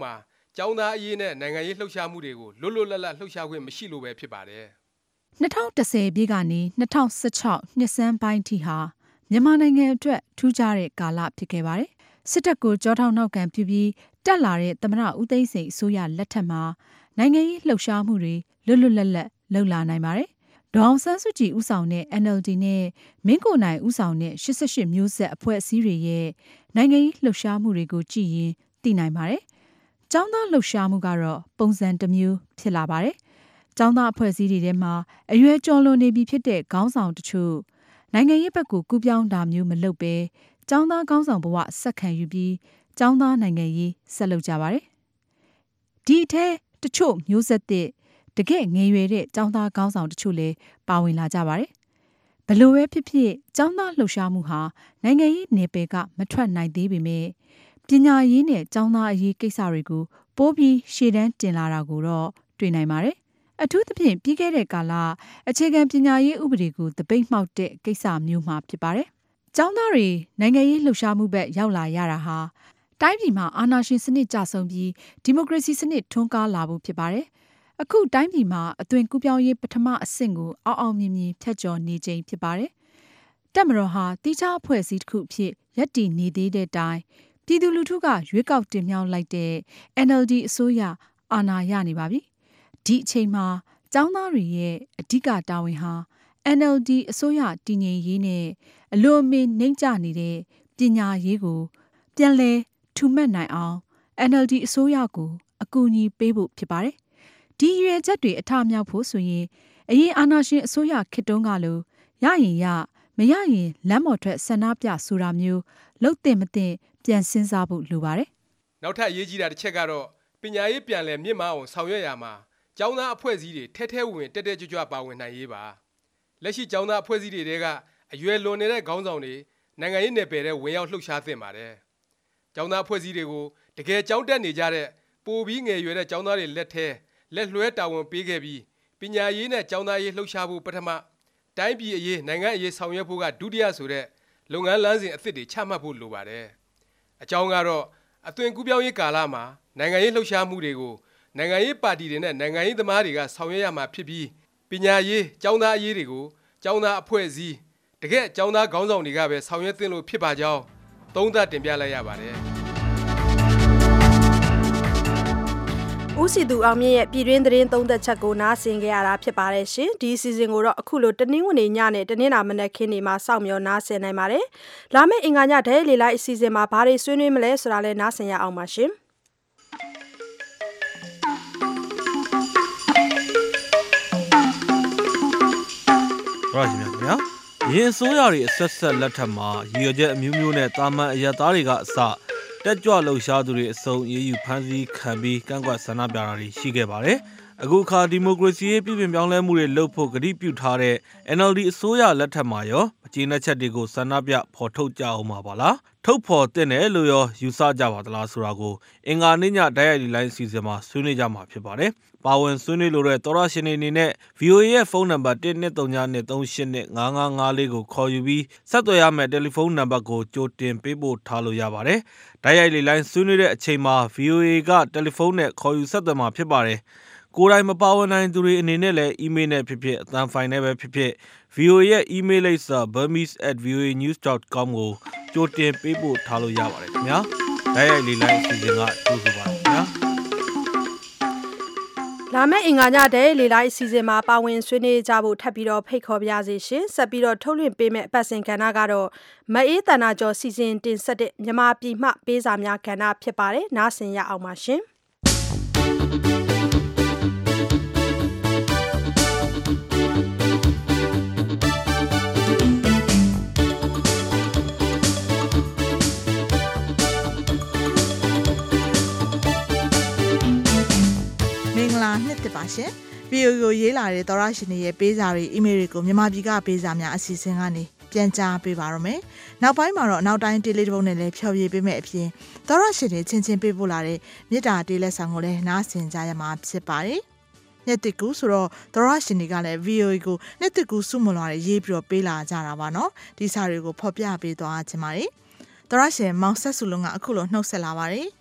ကျောင်းသားအရေးနဲ့နိုင်ငံရေးလှုပ်ရှားမှုတွေကိုလွတ်လွတ်လပ်လပ်လှုပ်ရှားခွင့်မရှိလို့ပဲဖြစ်ပါတယ်၂၀၁၀ပြည့်ကနေ၂၀၁၆နှစ်ဆန်းပိုင်းထိဟာမြန်မာနိုင်ငံအတွက်ထူးခြားတဲ့ကာလဖြစ်ခဲ့ပါတယ်။စစ်တပ်ကိုကြောထောက်နောက်ကန်ပြုပြီးတက်လာတဲ့သမ္မတဦးသိန်းစိန်အစိုးရလက်ထက်မှာနိုင်ငံရေးလှုပ်ရှားမှုတွေလွတ်လွတ်လပ်လပ်လှုပ်လာနိုင်ပါတယ်။ဒေါ်အောင်ဆန်းစုကြည်ဦးဆောင်တဲ့ အန် အယ်လ် ဒီ နဲ့မင်းကိုနိုင်ဦးဆောင်တဲ့၈၈မျိုးဆက်အဖွဲ့အစည်းတွေရဲ့နိုင်ငံရေးလှုပ်ရှားမှုတွေကိုကြည့်ရင်သိနိုင်ပါတယ်။ကျောင်းသားလှုပ်ရှားမှုကတော့ပုံစံတစ်မျိုးဖြစ်လာပါတယ်။ကျောင်းသားအဖွဲ့အစည်းတွေထဲမှာအရွယ်ကျော်လွန်နေပြီဖြစ်တဲ့ခေါင်းဆောင်တချို့နိုင်ငံရေးဘက်ကိုကူးပြောင်းတာမျိုးမလုပ်ပဲကျောင်းသားခေါင်းဆောင်ဘဝဆက်ခံယူပြီးကျောင်းသားနိုင်ငံရေးဆက်လုပ်ကြပါတယ်။ဒီအထဲတချို့မျိုးဆက်သစ်တကယ့်ငယ်ရွယ်တဲ့ကျောင်းသားခေါင်းဆောင်တချို့လည်းပါဝင်လာကြပါတယ်။ဘလို့ပဲဖြစ်ဖြစ်ကျောင်းသားလှုပ်ရှားမှုဟာနိုင်ငံရေးနယ်ပယ်ကမထွက်နိုင်သေးပေမဲ့ပညာရေးနဲ့ကျောင်းသားအရေးကိစ္စတွေကိုပိုးပြီးရှေ့တန်းတင်လာတာကိုတော့တွေ့နိုင်ပါတယ်။အထူးသဖြင့်ပြီးခဲ့တဲ့ကာလအခြေခံပညာရေးဥပဒေကိုတပိတ်မှောက်တဲ့ကိစ္စမျိုးမှာဖြစ်ပါတယ်။ကျောင်းသားတွေနိုင်ငံရေးလှုပ်ရှားမှုဘက်ရောက်လာရတာဟာတိုင်းပြည်မှာအာဏာရှင်စနစ်ကျဆုံးပြီးဒီမိုကရေစီစနစ်ထွန်းကားလာဖို့ဖြစ်ပါတယ်။အခုတိုင်းပြည်မှာအသွင်ကူးပြောင်းရေးပထမအဆင့်ကိုအောက်အောင်မြင်မြင်ဖြတ်ကျော်နေချိန်ဖြစ်ပါတယ်။တပ်မတော်ဟာတိကျအဖွဲ့အစည်းတစ်ခုအဖြစ်ရပ်တည်နေသေးတဲ့တိုင်ပြည်သူလူထုကရွေးကောက်တင်မြှောက်လိုက်တဲ့ အန် အယ်လ် ဒီ အစိုးရအာဏာရနေပါပြီ။ဒီအချိန်မှာကျောင်းသားတွေရဲ့အဓိကတာဝန်ဟာ အန် အယ်လ် ဒီ အစိုးရတည်ငြိမ်ရေးနဲ့အလွန်အမင်းနှိမ့်ကျနေတဲ့ပညာရေးကိုပြန်လည်ထူမတ်နိုင်အောင် အန် အယ်လ် ဒီ အစိုးရကိုအကူအညီပေးဖို့ဖြစ်ပါတယ်။ဒီရွေချက်တွေအထမြောက်ဖို့ဆိုရင်အရင်အာဏာရှင်အစိုးရခေတ်တုန်းကလိုရရင်ရမရရင်လမ်းပေါ်ထွက်ဆန္ဒပြဆိုတာမျိုးလှုပ်တင်မတင်ပြန်စဉ်းစားဖို့လိုပါတယ်။နောက်ထပ်အရေးကြီးတာတစ်ချက်ကတော့ပညာရေးပြန်လည်မြင့်မားအောင်ဆောင်ရွက်ရမှာကျောင်းသားအဖွဲ့အစည်းတွေထဲထဲဝင်တက်တက်ကြွကြွပါဝင်နိုင်ရေးပါလက်ရှိကျောင်းသားအဖွဲ့အစည်းတွေကအရွယ်လွန်နေတဲ့ခေါင်းဆောင်တွေနိုင်ငံရေးနယ်ပယ်တဲ့ဝင်ရောက်လှုပ်ရှားသင့်ပါတယ်ကျောင်းသားအဖွဲ့အစည်းတွေကိုတကယ်ကျောင်းတက်နေကြတဲ့ပိုပြီးငယ်ရွယ်တဲ့ကျောင်းသားတွေလက်ထဲလက်လွှဲတာဝန်ပေးခဲ့ပြီးပညာရေးနဲ့ကျောင်းသားရေးလှုပ်ရှားဖို့ပထမတိုင်းပြည်အရေးနိုင်ငံအရေးဆောင်ရွက်ဖို့ကဒုတိယဆိုတဲ့လုပ်ငန်းလမ်းစဉ်အသစ်တွေချမှတ်ဖို့လိုပါတယ်အကြောင်းကတော့အသွင်ကူးပြောင်းရေးကာလမှာနိုင်ငံရေးလှုပ်ရှားမှုတွေကိုနိုင်ငံရေးပါတီတွေနဲ့နိုင်ငံရေးသမားတွေကဆောင်ရွက်ရမှာဖြစ်ပြီးပညာရေးကျောင်းသားအရေးတွေကိုကျောင်းသားအဖွဲ့အစည်းတကယ်ကျောင်းသားခေါင်းဆောင်တွေကပဲဆောင်ရွက်သင့်လို့ဖြစ်ပါကြောင်းသုံးသပ်တင်ပြလိုက်ရပါတယ်ဦးစီသူအောင်မြင့်ရဲ့ပြည်တွင်းသတင်းသုံးသက်ချက်ကိုနားဆင်ကြရတာဖြစ်ပါတယ်ရှင်ဒီစီဇန်ကိုတော့အခုလိုတနင်္ဂနွေညနဲ့တနင်္လာမနက်ခင်းနေမှာစောင့်မျှော်နားဆင်နိုင်ပါတယ်လာမယ့်အင်္ဂါညဒဲလေလိုက်အစီအစဉ်မှာဘာတွေဆွေးနွေးမလဲဆိုတာလဲနားဆင်ရအောင်ပါရှင်ရရှိမြတ်ခင်ဗျာရင်းအစိုးရတွေအဆက်ဆက်လက်ထက်မှာရည်ရွယ်ချက်အမျိုးမျိုးနဲ့တာမန်အရသားတွေကအစတက်ကြွလှုပ်ရှားသူတွေအစုံအေးအေးဖမ်းဆီးခံပြီးကန့်ကွက်ဆန္ဒပြတာတွေရှိခဲ့ပါတယ်။အခုအခါဒီမိုကရေစီရေးပြည်ပြင်ပြောင်းလဲမှုတွေလုပ်ဖို့ကတိပြုထားတဲ့ အန် အယ်လ် ဒီ အစိုးရလက်ထက်မှာရောမကျေနပ်ချက်တွေကိုဆန္ဒပြဖော်ထုတ်ကြအောင်ပါပါလား။ထုတ်ဖော်တဲ့တယ်လို့ရောယူဆကြပါသလားဆိုတာကိုအင်္ဂါနေ့ညတိုက်ရိုက်လိုင်းစီစဉ်မှာဆွေးနွေးကြမှာဖြစ်ပါတယ်။ပါဝင်ဆွေးနွေးလိုတဲ့သောရရှင်တွေအနေနဲ့ ဗီအိုအေ ရဲ့ဖုန်းနံပါတ်one two three two three eight eight five five five fourကိုခေါ်ယူပြီးဆက်သွယ်ရမယ့်တယ်လီဖုန်းနံပါတ်ကိုကြိုတင်ပေးပို့ထားလို့ရပါတယ်။တိုက်ရိုက်လိုင်းဆွေးနွေးတဲ့အချိန်မှာ ဗီအိုအေ ကတယ်လီဖုန်းနဲ့ခေါ်ယူဆက်သွယ်မှာဖြစ်ပါတယ်။ကိုယ်တိုင်မပါဝင်နိုင်သူတွေအနေနဲ့လည်းအီးမေးလ်နဲ့ဖြစ်ဖြစ်အသံဖိုင်နဲ့ပဲဖြစ်ဖြစ် ဗီအိုအေ ရဲ့အီးမေးလ်လိပ်စာ burmese at v o a news dot com ကိုကြိုတင်ပေးပို့ထားလို့ရပါတယ်ခင်ဗျာ။တိုက်ရိုက်လိုင်းအစီအစဉ်ကကြိုဆိုပါတယ်ခင်ဗျာ။လာမယ့်အင်္ဂါညဒဲလေလိုက်အစီအစဉ်မှာပါဝင်ဆွေးနွေးကြဖို့ထပ်ပြီးတော့ဖိတ်ခေါ်ပါရစေရှင်ဆက်ပြီးတော့ထုတ်လွှင့်ပေးမယ့်အပတ်စဉ်ကဏ္ဍကတော့မအေးတန်နာကျော်စီစဉ်တင်ဆက်တဲ့မြန်မာပြည်မှပေးစာများကဏ္ဍဖြစ်ပါတယ်နားဆင်ရအောင်ပါရှင်နှစ်သက်ပါရှင်ဗီအိုအေကိုရေးလာတဲ့သောရရှင်တွေရဲ့ပေးစာတွေအီးမေးလ်တွေကိုမြန်မာပြည်ကပေးစာများအစီအစဉ်ကနေပြန်ကြားပေးပါရမယ်နောက်ပိုင်းမှာတော့နောက်တိုင်းတေးလေးတစ်ပုဒ်နဲ့လည်းဖျော်ဖြေပေးမယ့်အပြင်သောရရှင်တွေချင်းချင်းပေးပို့လာတဲ့မေတ္တာတေးလက်ဆောင်ကိုလည်းနားဆင်ကြရမှာဖြစ်ပါတယ်နှစ်သက်ကူဆိုတော့သောရရှင်တွေကလည်း ဗီအိုအေ ကိုနှစ်သက်ကူစုမလွာတွေရေးပြီးတော့ပေးလာကြတာပါနော်ဒီစာတွေကိုဖော်ပြပေးသွားခြင်းပါတယ်သောရရှင်မောင်ဆက်စုလုံးကအခုလိုနှုတ်ဆက်လာပါတယ်မ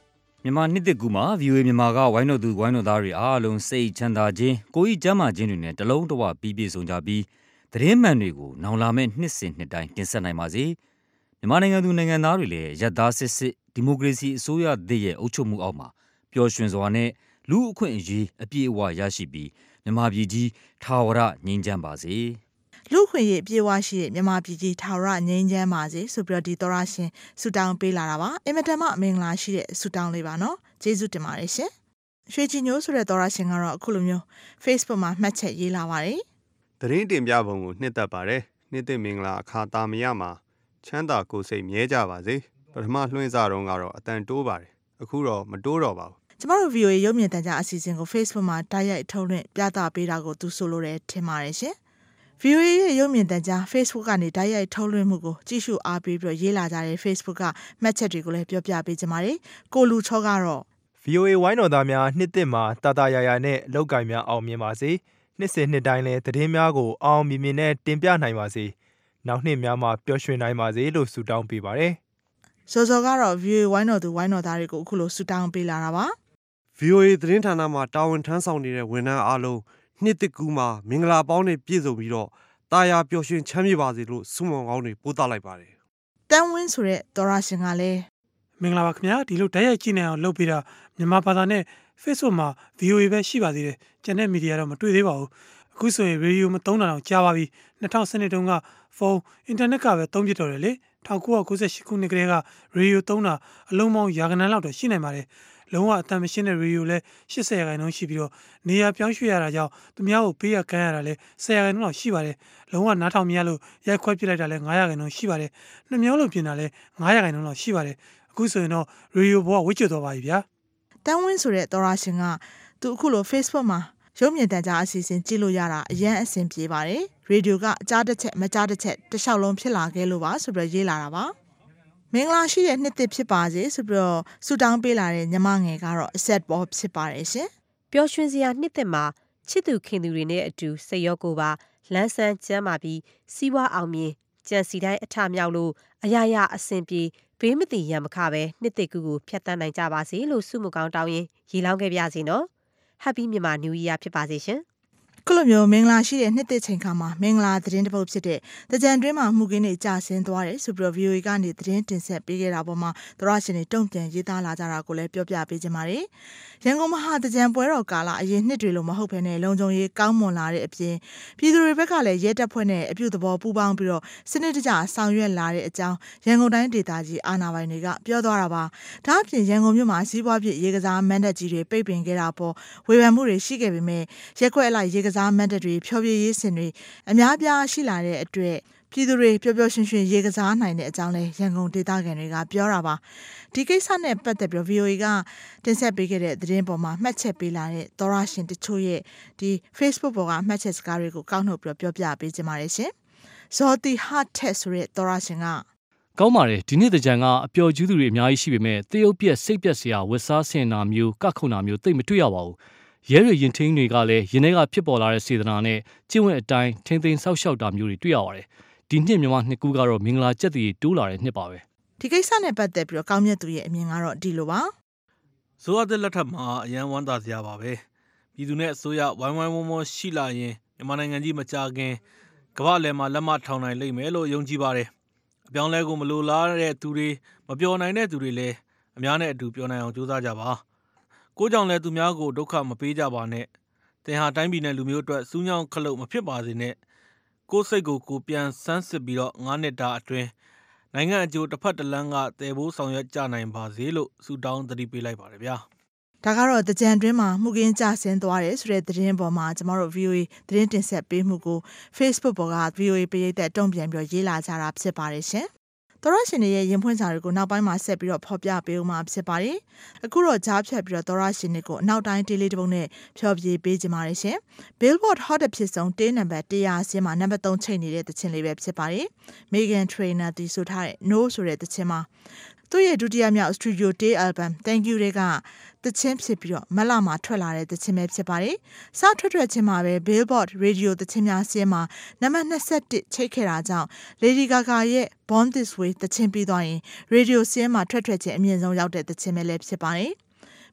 မြန်မာနှစ်သက်ကူမှာ ဗီအိုအေ မြန်မာကဝိုင်းတော်သူဝိုင်းတော်သားတွေအားလုံးစိတ်ချမ်းသာခြင်းကိုယ်ဤကျမ်းမာခြင်းတွေနဲ့တလုံးတဝပြီးပြည့်စုံကြပြီးသတင်းမှန်တွေကိုနောင်လာမယ့်နှစ်စဉ်နှစ်တိုင်းတင်ဆက်နိုင်ပါစေမြန်မာနိုင်ငံသူနိုင်ငံသားတွေလည်းယက်သားစစ်စစ်ဒီမိုကရေစီအစိုးရသစ်ရဲ့အုပ်ချုပ်မှုအောက်မှာပျော်ရွှင်စွာနဲ့လူအခွင့်အရေးအပြည့်အဝရရှိပြီးမြန်မာပြည်ကြီးထာဝရငြိမ်းချမ်းပါစေလူခွင့်ရေးပြေဝရှိတဲ့မြန်မာပြည်ကြီးထာဝရငြိမ်းချမ်းပါစေဆိုပြီးတော့ဒီသောရရှင်ဆူတောင်းပေးလာတာပါအင်မတန်မှအမင်္ဂလာရှိတဲ့ဆူတောင်းလေးပါနော်ကျေးဇူးတင်ပါတယ်ရှင်ရွှေချီညိုးဆိုတဲ့သောရရှင်ကတော့အခုလိုမျိုး Facebook မှာမှတ်ချက်ရေးလာပါတယ်သတင်းတင်ပြပုံကိုနှစ်သက်ပါတယ်နှစ်သက်မင်္ဂလာအခါတာမရမှာချမ်းသာကိုယ်စိတ်မြဲကြပါစေပထမလွှင့်စားတော့ကတော့အတန်တိုးပါတယ်အခုတော့မတိုးတော့ပါဘူးကျမတို့ ဗီအိုအေ ရုပ်မြင်သံကြားအစီအစဉ်ကို Facebook မှာတိုက်ရိုက်ထုတ်လွှင့်ပြသပေးတာကိုသူဆိုလိုတယ်ထင်ပါတယ်ရှင်ဗီအိုအေ ရဲ့ရုပ်မြင်သံကြား Facebook ကနေတိုက်ရိုက်ထုတ်လွှင့်မှုကိုကြည့်ရှုအားပေးပြီးရေးလာကြတဲ့ Facebook ကမှတ်ချက်တွေကိုလည်းပြောပြပေးကြပါမယ်ကိုလူချောကတော့ဗီအိုအေ ဝိုင်းတော်သားများနှစ်သက်မှာတာတာယာယာနဲ့လောက်ကင်များအောင်မြင်ပါစေနှစ်စဉ်နှစ်တိုင်းလည်းသတင်းများကိုအောင်မြင်မြင်နဲ့တင်ပြနိုင်ပါစေနောက်နှစ်များမှာပျော်ရွှင်နိုင်ပါစေလို့ဆုတောင်းပေးပါတယ်စောစောကတော့ ဗီအိုအေ ဝိုင်းတော်သူဝိုင်းတော်သားတွေကိုအခုလိုဆုတောင်းပေးလာတာပါဗီအိုအေ သတင်းဌာနမှာတာဝန်ထမ်းဆောင်နေတဲ့ဝန်ထမ်းအားလုံးနှစ်သက်ကူးမှာမင်္ဂလာပေါင်းနဲ့ပြည့်စုံပြီးတော့တာယာပျော်ရွှင်ချမ်းမြေ့ပါစေလို့ဆုမွန်ကောင်းတွေပို့သလိုက်ပါတယ်တန်ဝင်းဆိုတဲ့သောရရှင်ကလည်းမင်္ဂလာပါခင်ဗျာဒီလိုတိုက်ရိုက်ကြည့်နေအောင်လုပ်ပေးတာမြန်မာဘာသာနဲ့ Facebook မှာ ဗီအိုအေ ပဲရှိပါသေးတယ်ကျန်တဲ့မီဒီယာတော့မတွေ့သေးပါဘူးအခုဆိုရင်ရေဒီယိုမသုံးတာတော့ကြာပါပြီ၂၀၁၂တုန်းကဖုန်းအင်တာနက်ကပဲသုံးပြတော့တယ်လေ၁၉၉၈ခုနှစ်ကတည်းကရေဒီယိုသုံးတာအလုံးပေါင်းရာဂဏန်းလောက်တော့ရှိနိုင်ပါတယ်လုံးဝအတန်မရှင်းတဲ့ရေဒီယိုလဲ၈၀ရာခိုင်နှုန်းရှိပြီးတော့နေရာပြောင်းရွှေ့ရတာကြောင့်သူများကိုပေးရကမ်းရတာလဲ၁၀ရာခိုင်နှုန်းလောက်ရှိပါတယ်လုံးဝနားထောင်မရလို့ရိုက်ခွဲပြလိုက်တာလဲ၅ရာခိုင်နှုန်းရှိပါတယ်နှမျောလို့ပြင်တာလဲ၅ရာခိုင်နှုန်းလောက်ရှိပါတယ်အခုဆိုရင်တော့ရေဒီယိုဘောကဝစ်ကျွတ်သွားပါပြီဗျာတန်ဝင်းဆိုတဲ့သောရရှင်ကသူအခုလို Facebook မှာရုပ်မြင်သံကြားအစီအစဉ်ကြည့်လို့ရတာအရန်အဆင်ပြေပါတယ်ရေဒီယိုကအကြားတစ်ချက်မကြားတစ်ချက်တစ်လျှောက်လုံးဖြစ်လာခဲ့လို့ပါဆိုပြီးရေးလာတာပါမင်္ဂလာရှိတဲ့နှစ်သစ်ဖြစ်ပါစေဆိုပြီးတော့ဆုတောင်းပေးလာတဲ့ညီမငယ်ကတော့အဆက်ပေါ်ဖြစ်ပါတယ်ရှင်ပျော်ရွှင်စရာနှစ်သစ်မှာချစ်သူခင်သူတွေနဲ့အတူစိတ်ရောကိုယ်ပါလန်းဆန်းကျမ်းမာပြီးစီးပွားအောင်မြင်ကြံစီတိုင်းအထမြောက်လို့အရာရာအဆင်ပြေဘေးမသိရန်မခပဲနှစ်သစ်ကူကိုဖျက်ဆီးနိုင်ကြပါစေလို့ဆုမကောင်းတောင်းရင်ရေလောင်းခဲ့ပြစီနော် Happy မြန်မာ New Year ဖြစ်ပါစေရှင်ခုလိုမျိုးမင်္ဂလာရှိတဲ့နှစ်သစ်ချိန်ခါမှာမင်္ဂလာသတင်းတစ်ပုဒ်ဖြစ်တဲ့တကြံတွင်းမှာမှုကင်းတွေကြာဆင်းသွားတယ်ဆိုပြီးတော့ ဗီအိုအေ ကနေသတင်းတင်ဆက်ပေးခဲ့တာပေါ်မှာသရရှင်တွေတုံ့ပြန်ရေးသားလာကြတာကိုလည်းပြောပြပေးကြပါမယ်။ရန်ကုန်မဟာတကြံပွဲတော်ကာလအရင်နှစ်တွေလိုမဟုတ်ဘဲနဲ့လုံခြုံရေးကောင်းမွန်လာတဲ့အပြင်ပြည်သူတွေဘက်ကလည်းရဲတပ်ဖွဲ့နဲ့အပြုသဘောပူးပေါင်းပြီးတော့စနစ်တကျဆောင်ရွက်လာတဲ့အကြောင်းရန်ကုန်တိုင်းဒေသကြီးအာဏာပိုင်တွေကပြောသွားတာပါ။ဒါအပြင်ရန်ကုန်မြို့မှာစီးပွားဖြစ်ရေကစားမန်တပ်ကြီးတွေပိတ်ပင်ခဲ့တာပေါ်ဝေဖန်မှုတွေရှိခဲ့ပေမဲ့ရက်ွက်အလိုက်ရေကစားမန်တပ်တွေဖြောပြရေးစင်တွေအများပြားရှိလာတဲ့အတွက်ပြည်သူတွေပျော်ပျော်ရွှင်ရွှင်ရေကစားနိုင်တဲ့အကြောင်းလဲရန်ကုန်ဒေသခံတွေကပြောတာပါဒီကိစ္စနဲ့ပတ်သက်ပြီး ဗီအိုအေ ကတင်ဆက်ပေးခဲ့တဲ့သတင်းပေါ်မှာမှတ်ချက်ပေးလာတဲ့သောရရှင်တချို့ရဲ့ဒီ Facebook ပေါ်ကမှတ်ချက်စကားတွေကိုကောက်နှုတ်ပြီးပြောပြပေးကြပါရစေဇော်တီဟာတ်တက်ဆိုတဲ့သောရရှင်ကကောင်းပါတယ်ဒီနေ့တကြံကအပျော်ကျူးသူတွေအများကြီးရှိပေမဲ့တရုတ်ပြက်စိတ်ပြက်စရာဝတ်စားဆင်နာမျိုးကခုန်နာမျိုးသိမတွေ့ရပါဘူးရဲတွေရင်ထင်းတွေကလည်းရင်းထဲကဖြစ်ပေါ်လာတဲ့စေတနာနဲ့ကျင့်ဝတ်အတိုင်းထင်းသိမ်းဆောက်ရှောက်တာမျိုးတွေတွေ့ရပါတယ်ဒီနှစ်မြန်မာနှစ်ကူးကတော့မင်္ဂလာကျက်တည်တိုးလာတဲ့နှစ်ပါပဲဒီကိစ္စနဲ့ပတ်သက်ပြီးတော့ကောင်းမြတ်သူရဲ့အမြင်ကတော့ဒီလိုပါဆိုရတဲ့လက်ထက်မှာအရန်ဝမ်းသာစရာပါပဲပြည်သူနဲ့အစိုးရဝိုင်းဝိုင်းဝန်းဝန်းရှိလာရင်မြန်မာနိုင်ငံကြီးမကြခင်ကမ္ဘာ့လယ်မှာလက်မထောင်နိုင်လိမ့်မယ်လို့ယုံကြည်ပါတယ်အပြောင်းလဲကိုမလိုလားတဲ့သူတွေမပျော်နိုင်တဲ့သူတွေလည်းအများနဲ့အတူပျော်နိုင်အောင်ကြိုးစားကြပါကိုကြောင့်လည်းသူများကိုဒုက္ခမပေးကြပါနဲ့တင်ဟာတိုင်းပြည်နဲ့လူမျိုးအတွက်စူးညောင်းခလုတ်မဖြစ်ပါစေနဲ့ကိုယ်စိတ်ကိုကိုပြန်ဆန်းစစ်ပြီးတော့ငါးနှစ်တာအတွင်းနိုင်ငံအကျိုးတစ်ဖက်တစ်လမ်းကတည်ဖို့ဆောင်ရွက်ကြနိုင်ပါစေလို့ဆုတောင်းသတိပေးလိုက်ပါတယ်ဗျာဒါကတော့တကြံတွင်းမှာမှုကင်းကြဆင်းသွားတယ်ဆိုတဲ့သတင်းပေါ်မှာကျမတို့ ဗီအိုအေ သတင်းတင်ဆက်ပေးမှုကို Facebook ပေါ်က ဗီအိုအေ ပရိသတ်တုံ့ပြန်ပြီးရေးလာကြတာဖြစ်ပါတယ်ရှင်သောရရှင်တွေရဲ့ရင်ဖွင့်စာတွေကိုနောက်ပိုင်းမှာဆက်ပြီးတော့ဖော်ပြပေးဦးမှာဖြစ်ပါတယ်။အခုတော့ကြားဖြတ်ပြီးတော့သောရရှင်တွေကိုအနောက်တိုင်းတေးလေးတစ်ပုဒ်နဲ့ဖျော်ဖြေပေးကြပါရရှင်။ Billboard Hot ဖြစ်ဆုံးတေးနံပါတ်one hundredဆင်းမှာနံပါတ်threeချိန်နေတဲ့သချင်းလေးပဲဖြစ်ပါတယ်။ Megan Trainor တီးဆိုထားတဲ့ No ဆိုတဲ့သချင်းမှာသူ့ရဲ့ဒုတိယမြောက် Studio Day Album Thank You တွေကသချင်းဖြစ်ပြီးတော့မလမှာထွက်လာတဲ့သချင်းပဲဖြစ်ပါတယ်။စထွက်ထွက်ချင်းမှာပဲ Billboard Radio သချင်းများစီးမှာနံပါတ်twenty-oneချိတ်ခဲ့တာကြောင့် Lady Gaga ရဲ့ Born This Way သချင်းပြီးသွားရင် Radio စီးမှာထွက်ထွက်ချင်းအမြင့်ဆုံးရောက်တဲ့သချင်းပဲလည်းဖြစ်ပါတယ်။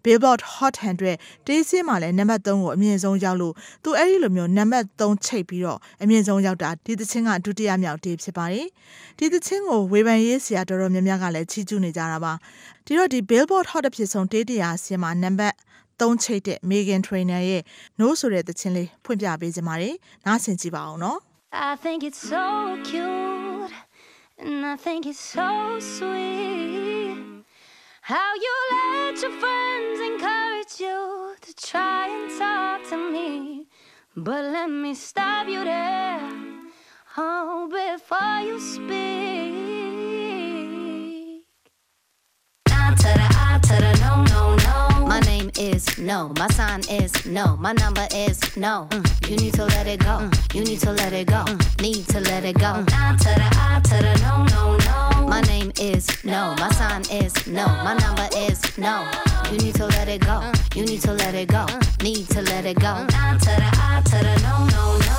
Billboard Hot ဟန်ဒရက်တေးစင်းမှာလည်းနံပါတ်သုံးကိုအမြင့်ဆုံးရောက်လို့သူအဲ့ဒီလိုမျိုးနံပါတ်သုံးချိတ်ပြီးတော့အမြင့်ဆုံးရောက်တာဒီသချင်းကဒုတိယမြောက်တေးဖြစ်ပါတယ်ဒီသချင်းကိုဝေဖန်ရေးဆရာတော်တော်များများကလည်းချီးကျူးနေကြတာပါဒီတော့ဒီ Billboard Hot အဖြစ်ဆုံးတေးတရားစင်းမှာနံပါတ်သုံးချိတ်တဲ့ Megan Trainor ရဲ့ No ဆိုတဲ့သချင်းလေးဖွင့်ပြပေးခြင်းပါတယ်နားဆင်ကြည့်ပါအောင်နော် I think it's so cute and I think it's so sweet how you let your friends encourage you to try and talk to me but let me stop you there oh before you speak I to the I to the no no no my name is no my sign is no my number is no mm. you need to let it go mm. you need to let it go mm. need to let it go mm. I to the I to the no no no my name is no my sign is no my number is no you need to let it go mm. you need to let it go mm. need to let it go mm. I to the I to the no no no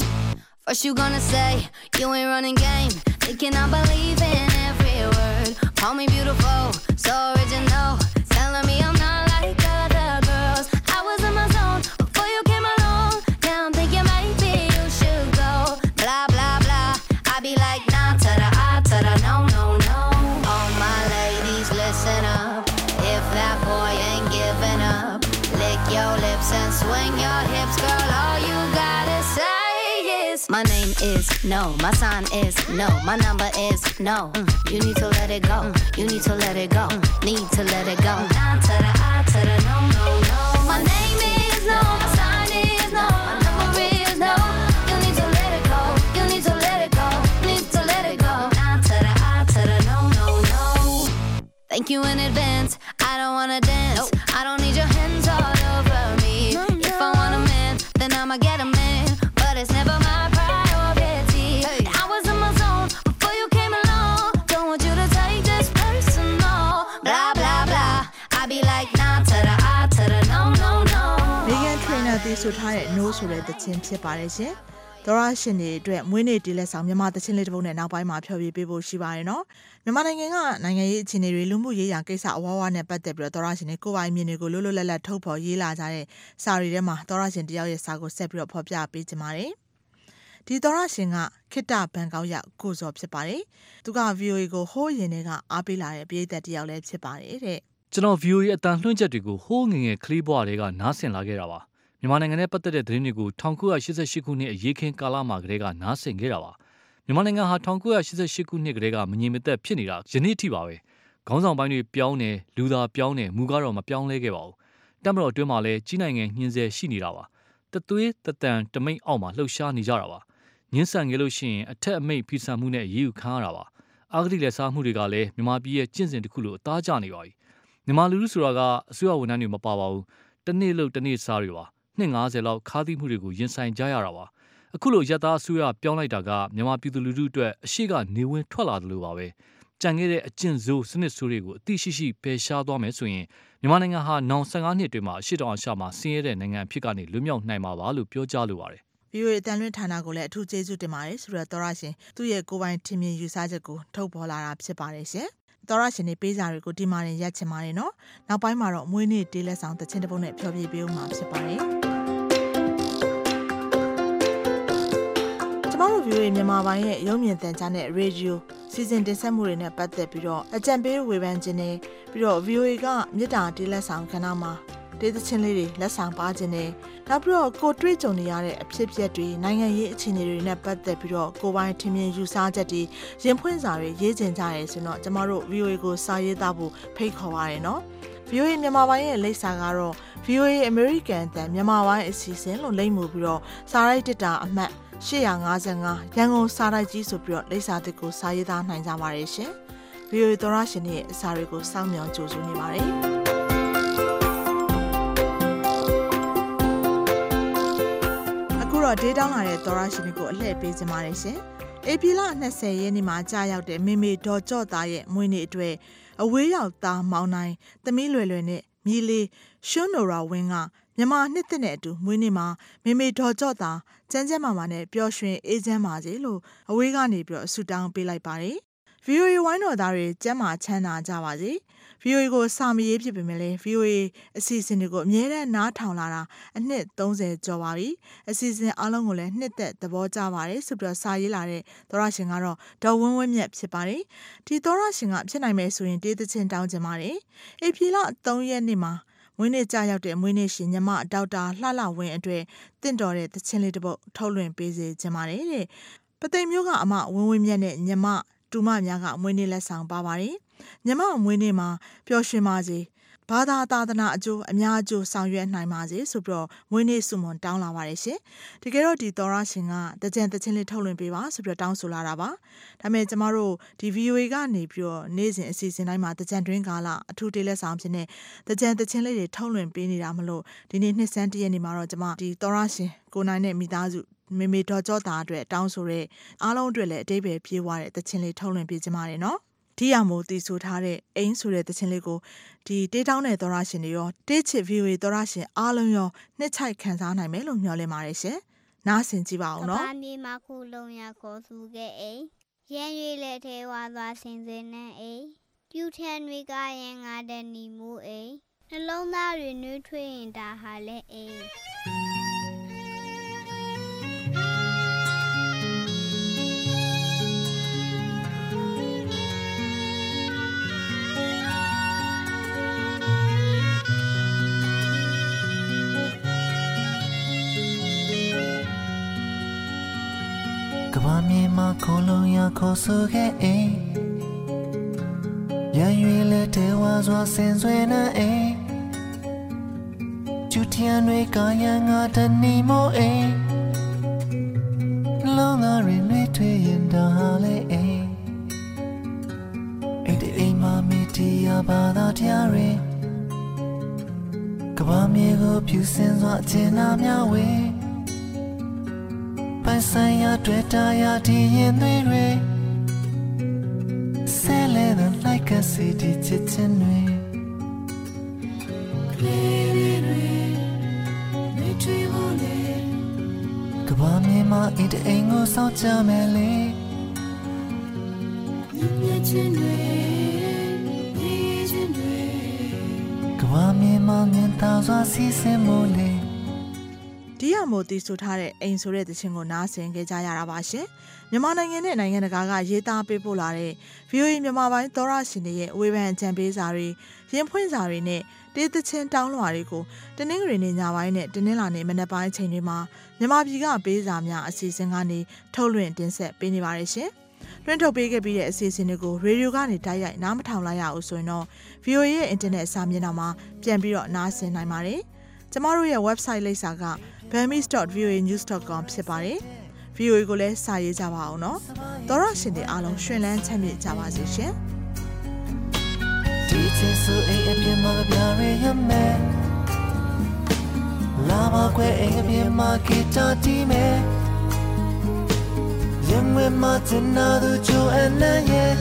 first you gonna say you ain't running game thinking I believe in every word call me beautiful so original telling me I'm not like other girls I was in my zone before you came along now I'm thinking maybe you should go blah blah blah I be like nah to the I to the no no no all my ladies listen up if that boy ain't giving up lick your lips and swing your hips girl all you gotta say is my name is no my sign is no my number is no mm. you need to let it go mm. you need to let it go mm. need to let it go mm. I to the I to the no no no my name is no my sign is no my number is no you need to let it go you need to let it go need to let it go I to the I to the no no no thank you in advance I don't wanna dance nope. I don't need your hands all over me no, no. if I want a man then I'ma get a man but it's never my priority hey. I was in my zone before you came along don't want you to take this personal blah blah blah I be like nah to the I to the no no no Megan Trainor တီးဆိုထားတဲ့ No ဆိုတဲ့သချင်းဖြစ်ပါတယ်ရှင်သောရရှင်တွေအတွက်မွေးနေ့တီးလက်ဆောင်မြန်မာသချင်းလေးတစ်ပုဒ်နဲ့နောက်ပိုင်းမှာဖျော်ဖြေပေးဖို့ရှိပါတယ်နော်မြန်မာနိုင်ငံကနိုင်ငံရေးအခြေအနေတွေလူမှုရေးရာကိစ္စအဝါဝါနဲ့ပတ်သက်ပြီးတော့သောရရှင်တွေကိုယ်ပိုင်မြင်တွေကိုလွတ်လွတ်လပ်လပ်ထုတ်ဖော်ရေးလာကြတဲ့စာရီထဲမှာသောရရှင်တယောက်ရဲ့စာကိုဆက်ပြီးတော့ဖော်ပြပေးကြပါတယ်ဒီသောရရှင်ကခိတ္တဘန်ကောက်ရောက်ကိုစောဖြစ်ပါတယ်သူက V O A ကိုဟိုးရင်တွေကအားပေးလာတဲ့ပြည်သက်တယောက်လည်းဖြစ်ပါတယ်တဲ့ကျွန်တော် V O A အတန်လွှင့်ချက်တွေကိုဟိုးငငယ်ကလေးဘွားတွေကနားဆင်လာခဲ့တာပါမြန်မာနိုင်ငံနဲ့ပတ်သက်တဲ့သတင်းတွေကို၁၉၈၈ခုနှစ်အရေးခင်းကာလမှာကတည်းကနားဆင်ခဲ့တာပါမြန်မာနိုင်ငံဟာ၁၉၈၈ခုနှစ်ကတည်းကမငြိမ်မသက်ဖြစ်နေတာယနေ့ထိပါပဲခေါင်းဆောင်ပိုင်းတွေပြောင်းတယ်လူသားပြောင်းတယ်မူကတော့မပြောင်းလဲခဲ့ပါဘူးတပ်မတော်အတွင်းမှာလည်းကြီးနိုင်ငံညှင်းဆဲရှိနေတာပါတသွေးတတန်တမိတ်အောက်မှာလှုပ်ရှားနေကြတာပါညှင်းဆန်ခဲ့လို့ရှိရင်အထက်အမိတ်ဖိစံမှုနဲ့အရေးယူခံရတာပါအာဂတိလက်စားမှုတွေကလည်းမြန်မာပြည်ရဲ့ကျင့်စဉ်တစ်ခုလိုအသားကျနေပါပြီမြန်မာလူလူဆိုတာကအစိုးရဝန်ထမ်းတွေမပါပါဘူးတနေ့လို့တနေ့စားတွေပါနှစ်၅၀လောက်ခါးသီးမှုတွေကိုရင်ဆိုင်ကြရတာပါအခုလိုရသားအစိုးရပြောင်းလိုက်တာကမြန်မာပြည်သူလူထုအတွက်အရှိကနေဝင်ထွက်လာတယ်လို့ပါပဲကြံခဲ့တဲ့အကျင့်ဆိုးစနစ်ဆိုးတွေကိုအသိရှိရှိပယ်ရှားသွားမယ်ဆိုရင်မြန်မာနိုင်ငံဟာနောင်၁၅နှစ်အတွင်းမှာအရှိတောင်အရှမှာဆင်းရဲတဲ့နိုင်ငံအဖြစ်ကနေလွတ်မြောက်နိုင်မှာပါလို့ပြောကြားလိုပါတယ် V O A တန်လွင့်ဌာနကိုလည်းအထူးကျေးဇူးတင်ပါတယ်ဆိုတော့သောရရှင်သူ့ရဲ့ကိုယ်ပိုင်ထင်မြင်ယူဆချက်ကိုထုတ်ပေါ်လာတာဖြစ်ပါတယ်ရှင်သောရရှင်နေပေးစာတွေကိုဒီမှာရင်ရက်ချင်ပါတယ်နော်နောက်ပိုင်းမှာတော့မွေးနေ့တေးလက်ဆောင်တခြင်းတစ်ပုဒ်နဲ့ဖျော်ဖြေပေးဦးမှာဖြစ်ပါတယ်ကျမတို့ V O A မြန်မာပိုင်းရဲ့ရုပ်မြင်သံကြားနဲ့ Radio စီစဉ်တင်ဆက်မှုတွေနဲ့ပတ်သက်ပြီးတော့အကြံပေးဝေဖန်ခြင်းနဲ့ပြီးတော့ V O A ကမြေတာတေးလက်ဆောင်ခဏမှာတေးသချင်းလေးတွေလက်ဆောင်ပါခြင်းနဲ့နောက်ပြီးတော့ကိုတွေ့ကြုံနေရတဲ့အဖြစ်အပျက်တွေနိုင်ငံရေးအခြေအနေတွေနဲ့ပတ်သက်ပြီးတော့ကိုယ်ပိုင်ထင်မြင်ယူဆချက်တွေရင်ဖွင့်စာတွေရေးကျင်ကြရဲဆိုတော့ကျမတို့ V O A ကိုစာရေးသားဖို့ဖိတ်ခေါ်ပါရနော် V O A မြန်မာပိုင်းရဲ့လိပ်စာကတော့ V O A American တန်မြန်မာပိုင်းအစီအစဉ်လို့လိပ်မှုပြီးတော့စာရိုက်တစ်တာအမှတ်၈၅၅ရန်ကုန်စာရိုက်ကြီးဆိုပြီးတော့လိပ်စာတစ်ကိုစာရေးသားနိုင်ကြပါရဲ့ရှင် V O A သောရရှင်ရဲ့အစာတွေကိုစောင့်မျှော်ကြိုဆိုနေပါတယ်တော့ဒေးတောင်းလာတဲ့သောရရှင်တွေကိုအလှည့်ပေးကြပါတယ်ရှင်။ ဧပြီလ၂၀ရက်နေ့မှာကြာရောက်တဲ့မေမေဒေါ်ကြော့သားရဲ့မွေးနေ့အတွက်အဝေးရောက်သားမောင်နိုင်သမီးလွယ်လွယ်နဲ့မြေးလေးရှွန်းနိုရာဝင်းကမြန်မာနှစ်သက်နဲ့အတူမွေးနေ့မှာမေမေဒေါ်ကြော့သားကျန်းကျန်းမာမာနဲ့ပျော်ရွှင်အေးချမ်းပါစေလို့အဝေးကနေပြီးတော့ဆုတောင်းပေးလိုက်ပါတယ်ဗီအိုအေ ဝိုင်းတော်သားတွေကျမ်းမာချမ်းသာကြပါစေ ဗီအိုအေ ကိုစာမရေးဖြစ်ပေမဲ့လည်း ဗီအိုအေ အစီအစဉ်တွေကိုအမြဲတမ်းနားထောင်လာတာအနှစ်သုံးဆယ်ကျော်ပါပြီအစီအစဉ်အားလုံးကိုလည်းနှစ်သက်သဘောကျပါတယ်ဆိုပြီးတော့စာရေးလာတဲ့သောရရှင်ကတော့ဒေါ်ဝင်းဝင်းမြတ်ဖြစ်ပါတယ်ဒီသောရရှင်ကဖြစ်နိုင်မယ်ဆိုရင်တေးသချင်းတောင်းချင်ပါတယ်ဧပြီလသုံးရက်နေ့မှာမွေးနေ့ကြာရောက်တဲ့မွေးနေ့ရှင်ညီမဒေါက်တာလှလှဝင်းအတွက်တင့်တော်တဲ့သချင်းလေးတစ်ပုဒ်ထုတ်လွှင့်ပေးစေချင်ပါတယ်တဲ့ပသိမ်မျိုးကအမဝင်းဝင်းမြတ်နဲ့ညီမတူမများကမွေးနေ့လက်ဆောင်ပါပါတယ်ညီမမွေးနေ့မှာပျော်ရွှင်ပါစေဘာသာသာသနာအကျိုးအများအကျိုးဆောင်ရွက်နိုင်ပါစေဆိုပြီးတော့မွေးနေ့ဆုမွန်တောင်းလာပါတယ်ရှင်တကယ်တော့ဒီသောရရှင်ကတကြံတချင်းလေးထုတ်လွှင့်ပေးပါဆိုပြီးတော့တောင်းဆိုလာတာပါဒါပေမဲ့ကျမတို့ဒီ ဗီအိုအေ ကနေပြီးတော့နေ့စဉ်အစီအစဉ်တိုင်းမှာတကြံတွင်းကာလအထူးတေးလက်ဆောင်ဖြစ်နေတကြံတချင်းလေးတွေထုတ်လွှင့်ပေးနေတာမလို့ဒီနေ့နှစ်ဆန်းတရက်နေ့မှာတော့ကျမဒီသောရရှင်ကိုနိုင်နဲ့မိသားစုမေမေတော်ကြောတာအတွက်တောင်းဆိုတဲ့အားလုံးအတွက်လည်းအတိတ်ပဲပြေးသွားတဲ့တချင်းလေးထုတ်လွှင့်ပေးကြပါတယ်နော်ဒီရမို့တီဆိုထားတဲ့အိမ်ဆိုတဲ့တခြင်းလေးကိုဒီတေးတောင်းတဲ့သောရရှင်တွေရောတေးချစ် ဗီအိုအေ သောရရှင်အားလုံးရောနှစ်ချိုက်ခံစားနိုင်မယ်လို့မျှော်လင့်ပါတယ်ရှင်နားဆင်ကြည့်ပါဦးနော်ကဘာမြေမှာခုလုံးရခေါ်စုခဲ့အိမ်ရန်ရွေလက်ထဲဝါသွားဆင်စင်နဲ့အိမ်ပြူထန်တွေကရင်ငါတဲ့နီမိုးအိမ်နှလုံးသားတွေနှွေးထွေးရင်ဒါဟာလဲအိမ်ကဘာမြေမှာခေါ်လုံးရခေါ်ဆိုခဲ့အိမ်ရန်ရွေလက်ထဲဝါစွာဆင်ဆွေနဲ့အိမ်ကျူထန်တွေကရန်ငါတနီမိုးအိမ်လုံးသားရင်းတွေထွေရင်ဒါလေအိမ်အဲ့ဒီအိမ်မှာမိတီးရပါတော့တရားတွေကဘာမြေကိုဖြူစင်စွာအကျဉ်းနာများဝေးပိုင်ဆိုင်ရာတွေ့တာရာဒီရင်တွေတွေဆဲလဲတဲ့ like a city ချစ်ချင်တွေကလေးတွေနေချီလို့လေကဘာမြေမှာအတဲ့အိမ်ကိုစောင့်ကြမယ်လေညညချင်းတွေဒီချင်းတွေကဘာမြေမှာမြင်သာစွာစီးစင်မို့လေဒီရမို့တီဆိုထားတဲ့အိမ်ဆိုတဲ့သချင်းကိုနားဆင်ကြကြရတာပါရှင်မြန်မာနိုင်ငံနဲ့နိုင်ငံတကာကရေးသားပေးပို့လာတဲ့ ဗီအိုအေ မြန်မာပိုင်းသောရရှင်တွေရဲ့ဝေဖန်ကြံပေးစာတွေရင်ဖွင့်စာတွေနဲ့တေးသချင်းတောင်းလွှာတွေကိုတနင်္ဂနွေနေ့ညပိုင်းနဲ့တနင်္လာနေ့မနက်ပိုင်းအချိန်တွေမှာမြန်မာပြည်ကပေးစာများအစီအစဉ်ကနေထုတ်လွှင့်တင်ဆက်ပေးနေပါတယ်ရှင်လွှင့်ထုတ်ပေးခဲ့ပြီးတဲ့အစီအစဉ်တွေကိုရေဒီယိုကနေတိုက်ရိုက်နားမထောင်လိုက်ရအောင်ဆိုရင်တော့ ဗီအိုအေ ရဲ့အင်တာနက်စာမျက်နှာမှာပြန်ပြီးတော့နားဆင်နိုင်ပါတယ်ကျမတို့ရဲ့ website လိပ်စာက burmese dot v o a news dot com ဖြစ်ပါတယ်။ ဗီအိုအေ ကိုလည်းစာရေးကြပါအောင်နော်။သောရရှင်တွေအားလုံးရှင်လန်းချမ်းမြေ့ကြပါစေရှင်။ဒီချစ်ဆိုအိမ်အပြင်မှာပြရရမယ်။လာပါကွယ်အိမ်အပြင်မှာဂီတာတီးမယ်။ရင်ဝင်မှာချင်နာသူချိုအနံ့ရဲ့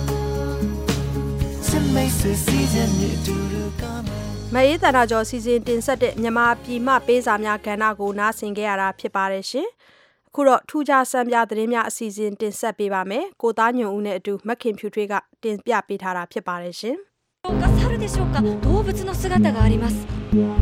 ချစ်မိတ်ဆွေစီစဉ်နေတူတူကမယ်မအေးတနာကျော်စီစဉ်တင်ဆက်တဲ့မြန်မာပြည်မှပေးစာများကဏ္ဍကိုနားဆင်ကြရတာဖြစ်ပါတယ်ရှင်။အခုတော့ထူးခြားစံပြသတင်းများအစီအစဉ်တင်ဆက်ပေးပါမယ်။ကိုသားညွန့်ဦးနဲ့အတူမခင်ဖြူထွေးကတင်ပြပေးထားတာဖြစ်ပါတယ်ရှင်။猿でしょうか動物の姿があります။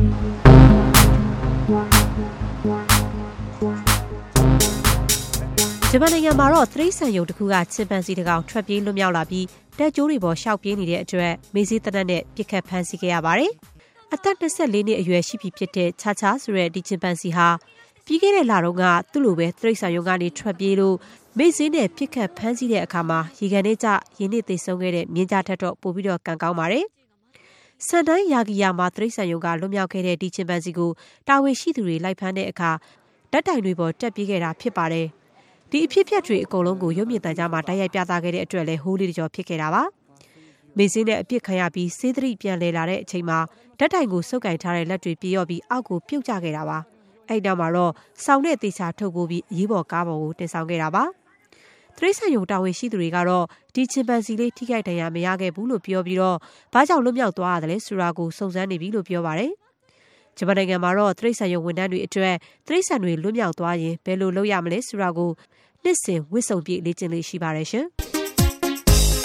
ဂျပန်နိုင်ငံမှာတော့သရိတ်ဆန်ယုံတစ်ခုကချင်ပန်စီတစ်ကောင်ထွက်ပြေးလွတ်မြောက်လာပြီးတက်ကြိုးတွေပေါ်ရှောက်ပြေးနေတဲ့အတွက်မေးစေးတနက်နဲ့ပြစ်ခတ်ဖမ်းဆီးခဲ့ရပါတယ်။အသက်၂၄နှစ်အရွယ်ရှိပြီဖြစ်တဲ့ချာချာဆိုတဲ့ဒီချင်ပန်စီဟာပြီးခဲ့တဲ့လတုန်းကသူ့လိုပဲသရိတ်ဆန်ယုံကနေထွက်ပြေးလို့မေးစေးနဲ့ပြစ်ခတ်ဖမ်းဆီးတဲ့အခါမှာရေကန်ထဲကျရင်းနှီးသိဆုံးခဲ့တဲ့မြင်းကြားထက်တော့ပိုပြီးတော့ကံကောင်းပါတယ်။စန်တိုင်းယာဂီယာမှာသရိတ်ဆန်ယုံကလွတ်မြောက်ခဲ့တဲ့ဒီချင်ပန်စီကိုတာဝန်ရှိသူတွေလိုက်ဖမ်းတဲ့အခါဓာတ်တိုင်တွေပေါ်တက်ပြေးခဲ့တာဖြစ်ပါတယ်။ဒီအဖြစ်အပျက်တွေအကုန်လုံးကိုရုပ်မြင်သံကြားမှာတိုက်ရိုက်ပြသခဲ့တဲ့အတွက်လည်းဟိုးလေးတကြောဖြစ်ခဲ့တာပါ။မေစင်းနဲ့အပြစ်ခံရပြီးစေးသတိပြန်လည်လာတဲ့အချိန်မှာဓာတ်တိုင်ကိုစုပ်ကင်ထားတဲ့လက်တွေပြေရော့ပြီးအောက်ကိုပြုတ်ကျခဲ့တာပါ။အဲ့နောက်မှာတော့စောင်းနဲ့တေချာထုတ်ပိုးပြီးအရေးပေါ်ကားပေါ်ကိုတင်ဆောင်ခဲ့တာပါ။သရိတ်ဆန်ယုံတာဝန်ရှိသူတွေကတော့ဒီချင်ပန်စီလေးထိခိုက်ဒဏ်ရာမရခဲ့ဘူးလို့ပြောပြီးတော့ဘာကြောင့်လွတ်မြောက်သွားရတယ်လဲဆိုတာကိုစုံစမ်းနေပြီလို့ပြောပါတယ်။ဂျပန်နိုင်ငံမှာတော့သရိတ်ဆန်ယုံဝန်ထမ်းတွေအတွက်သရိတ်ဆန်တွေလွတ်မြောက်သွားရင်ဘယ်လိုလုပ်ရမလဲဆိုတာကိုနှစ်စဉ်ဝစ်စုံပြည့်လေ့ကျင့်လေးရှိပါတယ်ရှင်။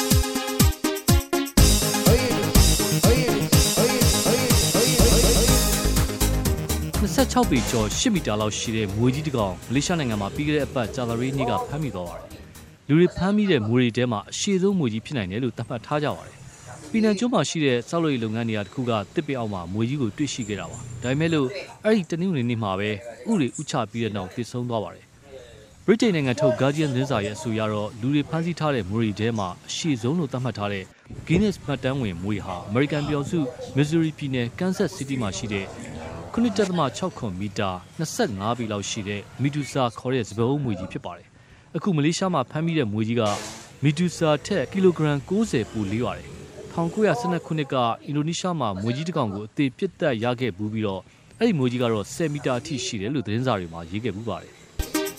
十七ပေကျော်ရှစ်မီတာလောက်ရှိတဲ့မွေကြီးတစ်ကောင်မလေးရှားနိုင်ငံမှာပြီးခဲ့တဲ့အပတ်ဂျာလာရီနေ့ကဖမ်းမိသွားပါတယ်လူတွေဖမ်းမိတဲ့မွေတွေထဲမှာအရှိဆုံးမွေကြီးဖြစ်နိုင်တယ်လို့သတ်မှတ်ထားကြပါတယ်ပီနန်ကျွန်းမှာရှိတဲ့စောက်လို့လုပ်ငန်းနေရာတစ်ခုကတစ်ပေအောက်မှာမွေကြီးကိုတွေ့ရှိခဲ့တာပါဒါပေမဲ့လို့အဲ့ဒီတနင်္ဂနွေနေ့မှာပဲဥတွေဥချပြီးတဲ့နောက်ပြစ်ဆုံးသွားပါတယ်ဗြိတိန်နိုင်ငံထုတ် Guardian သတင်းစာရဲ့အဆိုအရတော့လူတွေဖမ်းဆီးထားတဲ့မွေတွေထဲမှာအရှိဆုံးလို့သတ်မှတ်ထားတဲ့ Guinness မှတ်တမ်းဝင်မွေဟာ American ပြည်သူ့ Missouri ပြည်နယ် Kansas City မှာရှိတဲ့ခုနှစ်တက်သမ၆ခွန်မီတာ၂၅ပေလောက်ရှိတဲ့မီဒူဆာခေါ်တဲ့စပယ်အုပ်မွေကြီးဖြစ်ပါတယ်။အခုမလေးရှားမှာဖမ်းမိတဲ့မွေကြီးကမီဒူဆာထက်ကီလိုဂရမ်၉၀ပိုလေးပါတယ်။၁၉၁၂ခုနှစ်ကအင်ဒိုနီးရှားမှာမွေကြီးတစ်ကောင်ကိုအသေးပစ်သက်ရခဲ့ဘူးပြီးတော့အဲ့ဒီမွေကြီးကတော့၁၀မီတာအထိရှိတယ်လို့သတင်းစာတွေမှာရေးခဲ့ပူပါတယ်။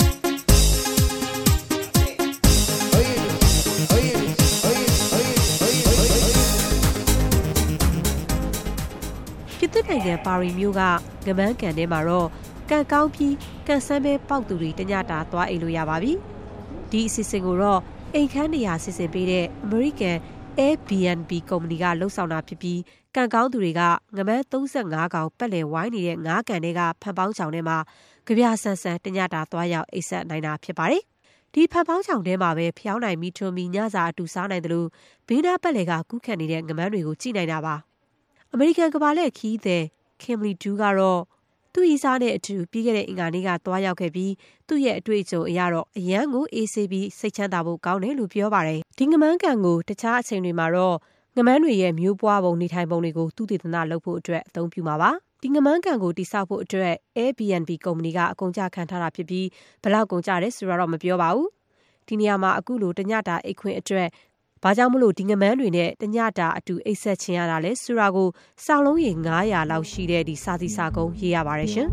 ပြည်သူ့နိုင်ငံပါရီမြို့ကငမန်းကန်ထဲမှာတော့ကန်ကောင်းပြီးကန်ဆန်းပဲပေါက်သူတွေတညတာသွားအိမ်လို့ရပါပြီ။ဒီအစီအစဉ်ကိုတော့အိမ်ခန်းနေရာစီစဉ်ပေးတဲ့ American Airbnb ကုမ္ပဏီကလှုပ်ဆောင်တာဖြစ်ပြီးကန်ကောင်းသူတွေကငမန်း၃၅ကောင်ပတ်လည်ဝိုင်းနေတဲ့ငါးကန်တွေကဖန်ပေါင်းချောင်ထဲမှာကြပြဆန်းဆန်းတညတာသွားရောက်အိပ်ဆက်နိုင်တာဖြစ်ပါတယ်။ဒီဖန်ပေါင်းချောင်ထဲမှာပဲဖျောင်းနိုင်မီထွန်မီညစာအတူစားနိုင်တယ်လို့ဘေးနားပတ်လည်ကကူးခတ်နေတဲ့ငမန်းတွေကိုကြည့်နိုင်တာပါ။အမေရိကန်ကမ္ဘာလှည့်ခီးသည် Kimberly Du ကတော့သူ့ရီစားနဲ့အတူပြီးခဲ့တဲ့အင်္ဂါနေ့ကသွားရောက်ခဲ့ပြီးသူ့ရဲ့အတွေ့အကြုံအရတော့အရန်ကိုအေးဆေးပြီးစိတ်ချမ်းသာဖို့ကောင်းတယ်လို့ပြောပါတယ်။ဒီငမန်းကန်ကိုတခြားအချိန်တွေမှာတော့ငမန်းတွေရဲ့မျိုးပွားပုံနေထိုင်ပုံတွေကိုသူတည်တနာလုပ်ဖို့အတွက်အသုံးပြုမှာပါ။ဒီငမန်းကန်ကိုတိစောက်ဖို့အတွက် Airbnb ကုမ္ပဏီကအကုန်ကြခံထားတာဖြစ်ပြီးဘယ်လောက်ကုန်ကြတယ်ဆိုတာတော့မပြောပါဘူး။ဒီနေရာမှာအခုလိုတညတာအိတ်ခွင့်အတွက်ဘာကြောင့်မလို့ဒီငမန်းတွေနဲ့တညတာအတူအိတ်ဆက်ချင်ရတာလဲဆိုတာကိုစောက်လုံးရေငါးရာလောက်ရှိတဲ့ဒီစာစီစာကုန်းရေးရပါတယ်ရှင်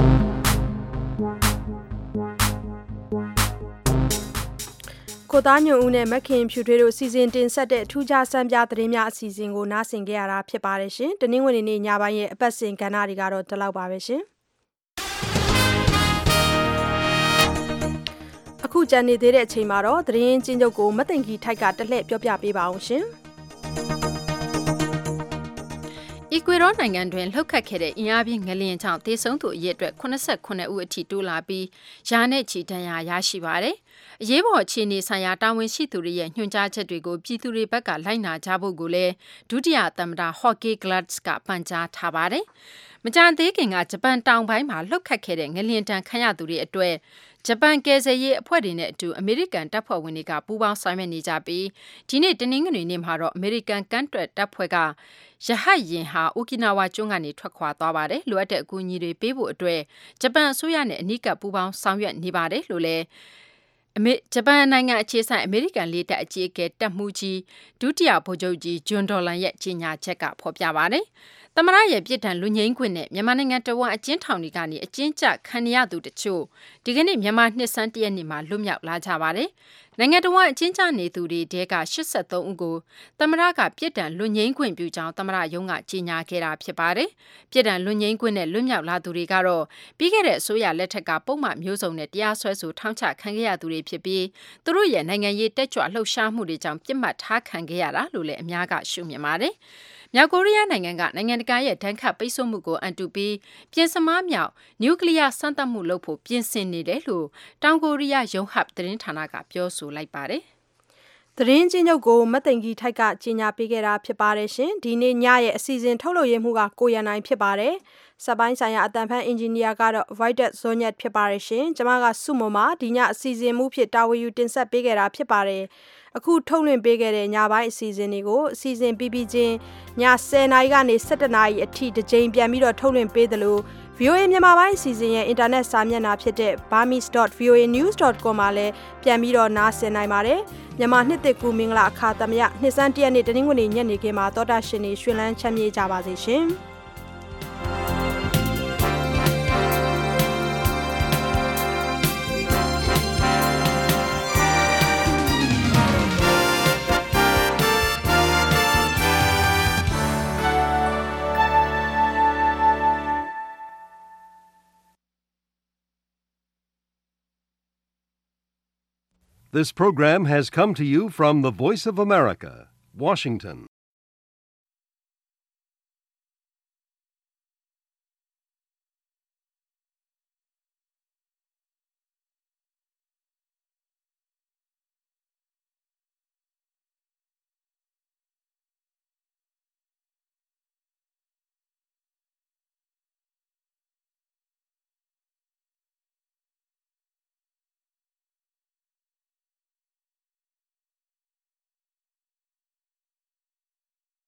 ကိုသားညွန့်ဦးနဲ့မခင်ဖြူထွေးတို့စီစဉ်တင်ဆက်တဲ့ထူးခြားစံပြသတင်းများအစီအစဉ်ကိုနားဆင်ကြရတာဖြစ်ပါတယ်ရှင်။တနင်္ဂနွေနေ့ညပိုင်းရဲ့အပတ်စဉ်ကဏ္ဍတွေကတော့ဒီလောက်ပါပဲရှင်။အခုကြံနေသေးတဲ့အချိန်မှာတော့သတင်းချင်းချုပ်ကိုမသိင်ကြီးထိုက်ကတလှည့်ပြောပြပေးပါအောင်ရှင်။အီကွေဒေါနိုင်ငံတွင်လှုပ်ခတ်ခဲ့တဲ့အင်အားပြင်းငလျင်ကြောင့်သေဆုံးသူအရေအတွက်၈၈ဦးအထိတိုးလာပြီးရာနဲ့ချီဒဏ်ရာရရှိပါတယ်။အရေးပေါ်အခြေအနေဆိုင်ရာတာဝန်ရှိသူတွေရဲ့ညွှန်ကြားချက်တွေကိုပြည်သူတွေဘက်ကလိုက်နာကြဖို့ကိုလည်းဒုတိယသမ္မတဟော့ကီဂလတ်စ်ကပန်ကြားထားပါတယ်။မကြသေးခင်ကဂျပန်တောင်ပိုင်းမှာလှုပ်ခတ်ခဲ့တဲ့ငလျင်တန်းခံရသူတွေအတွက်ဂျပန်ကယ်ဆယ်ရေးအဖွဲ့တွေနဲ့အတူအမေရိကန်တပ်ဖွဲ့ဝင်တွေကပူးပေါင်းဆောင်ရွက်နေကြပြီးဒီနေ့တနင်္ဂနွေနေ့မှာတော့အမေရိကန်ကမ်းတွက်တပ်ဖွဲ့ကရဟတ်ယာဉ်ဟာအိုကီနာဝါကျွန်းကနေထွက်ခွာသွားပါတယ်လိုအပ်တဲ့အကူအညီတွေပေးဖို့အတွက်ဂျပန်အစိုးရနဲ့အနီးကပ်ပူးပေါင်းဆောင်ရွက်နေပါတယ်လို့လည်းအမေဂျပန်နိုင်ငံအခြေစိုက်အမေရိကန်လေတပ်အကြီးအကဲတပ်မှူးကြီးဒုတိယဗိုလ်ချုပ်ကြီးဂျွန်ဒေါ်လန်ရဲ့ကြေညာချက်ကဖော်ပြပါတယ်သမ္မတရဲ့ပြည်ထံလူငိမ့်ခွင့်နဲ့မြန်မာနိုင်ငံတဝန်းအကျဉ်းထောင်တွေကနေအကျဉ်းချခံရသူတချို့ဒီကနေ့မြန်မာနှစ်စန်းတရက်နေ့မှာလွတ်မြောက်လာကြပါတယ်။နိုင်ငံတော်အကျဉ်းချနေသူတွေတဲက၈၃ဦးကိုသမ္မတကပြည်ထံလူငိမ့်ခွင့်ပြုကြောင်းသမ္မတရုံးကကြေညာခဲ့တာဖြစ်ပါတယ်။ပြည်ထံလူငိမ့်ခွင့်နဲ့လွတ်မြောက်လာသူတွေကတော့ပြီးခဲ့တဲ့အစိုးရလက်ထက်ကပုံမှန်မျိုးစုံနဲ့တရားစွဲဆိုထောင်ချခံခဲ့ရသူတွေဖြစ်ပြီးသူတို့ရဲ့နိုင်ငံရေးတက်ကြွလှုပ်ရှားမှုတွေကြောင့်ပြစ်မှတ်ထားခံခဲ့ရတာလို့လည်းအများကရှုမြင်ပါတယ်။မြောက်ကိုရီးယားနိုင်ငံကနိုင်ငံတကာရဲ့ဒဏ်ခတ်ပိတ်ဆို့မှုကိုအန်တုပြီးပြင်စမားမြောက်နျူကလ িয়ার စမ်းသပ်မှုလုပ်ဖို့ပြင်ဆင်နေတယ်လို့တောင်ကိုရီးယားယုံဟပ်သတင်းဌာနကပြောဆိုလိုက်ပါတယ်။သတင်းချင်းချုပ်ကိုမသိင်ကြီးထိုက်ကကြေညာပေးခဲ့တာဖြစ်ပါတယ်ရှင်။ဒီနေ့ညရဲ့အစီအစဉ်ထုတ်လုပ်ရမှုကကိုရန်နိုင်ဖြစ်ပါတယ်။စပိုင်းဆိုင်ရာအတန်ဖန်အင်ဂျင်နီယာကတော့ Voidet Zonyet ဖြစ်ပါတယ်ရှင်။ကျွန်မကစုမမဒီညအစီအစဉ်မှုဖြစ်တာဝန်ယူတင်ဆက်ပေးခဲ့တာဖြစ်ပါတယ်။အခုထုတ်လွှင့်ပေးခဲ့တဲ့ညပိုင်းအစီအစဉ်တွေကိုအစီအစဉ်ပြီးပြီးချင်းညဆယ်နာရီကနေ၁၇နာရီအထိတစ်ကြိမ်ပြန်ပြီးတော့ထုတ်လွှင့်ပေးသလို ဗွီအိုအေ မြန်မာပိုင်းအစီအစဉ်ရဲ့အင်တာနက်စာမျက်နှာဖြစ်တဲ့ burmese dot v o a news dot com မှာလည်းပြန်ပြီးတော့နားဆင်နိုင်ပါတယ်။မြန်မာနှစ်သစ်ကူးမင်္ဂလာအခါသမယနှစ်စန်းတရက်နေ့တနင်္ဂနွေညနေခင်းမှာသောတာရှင်တွေရွှင်လန်းချမ်းမြေ့ကြပါစေရှင်။ This program has come to you from the Voice of America, Washington.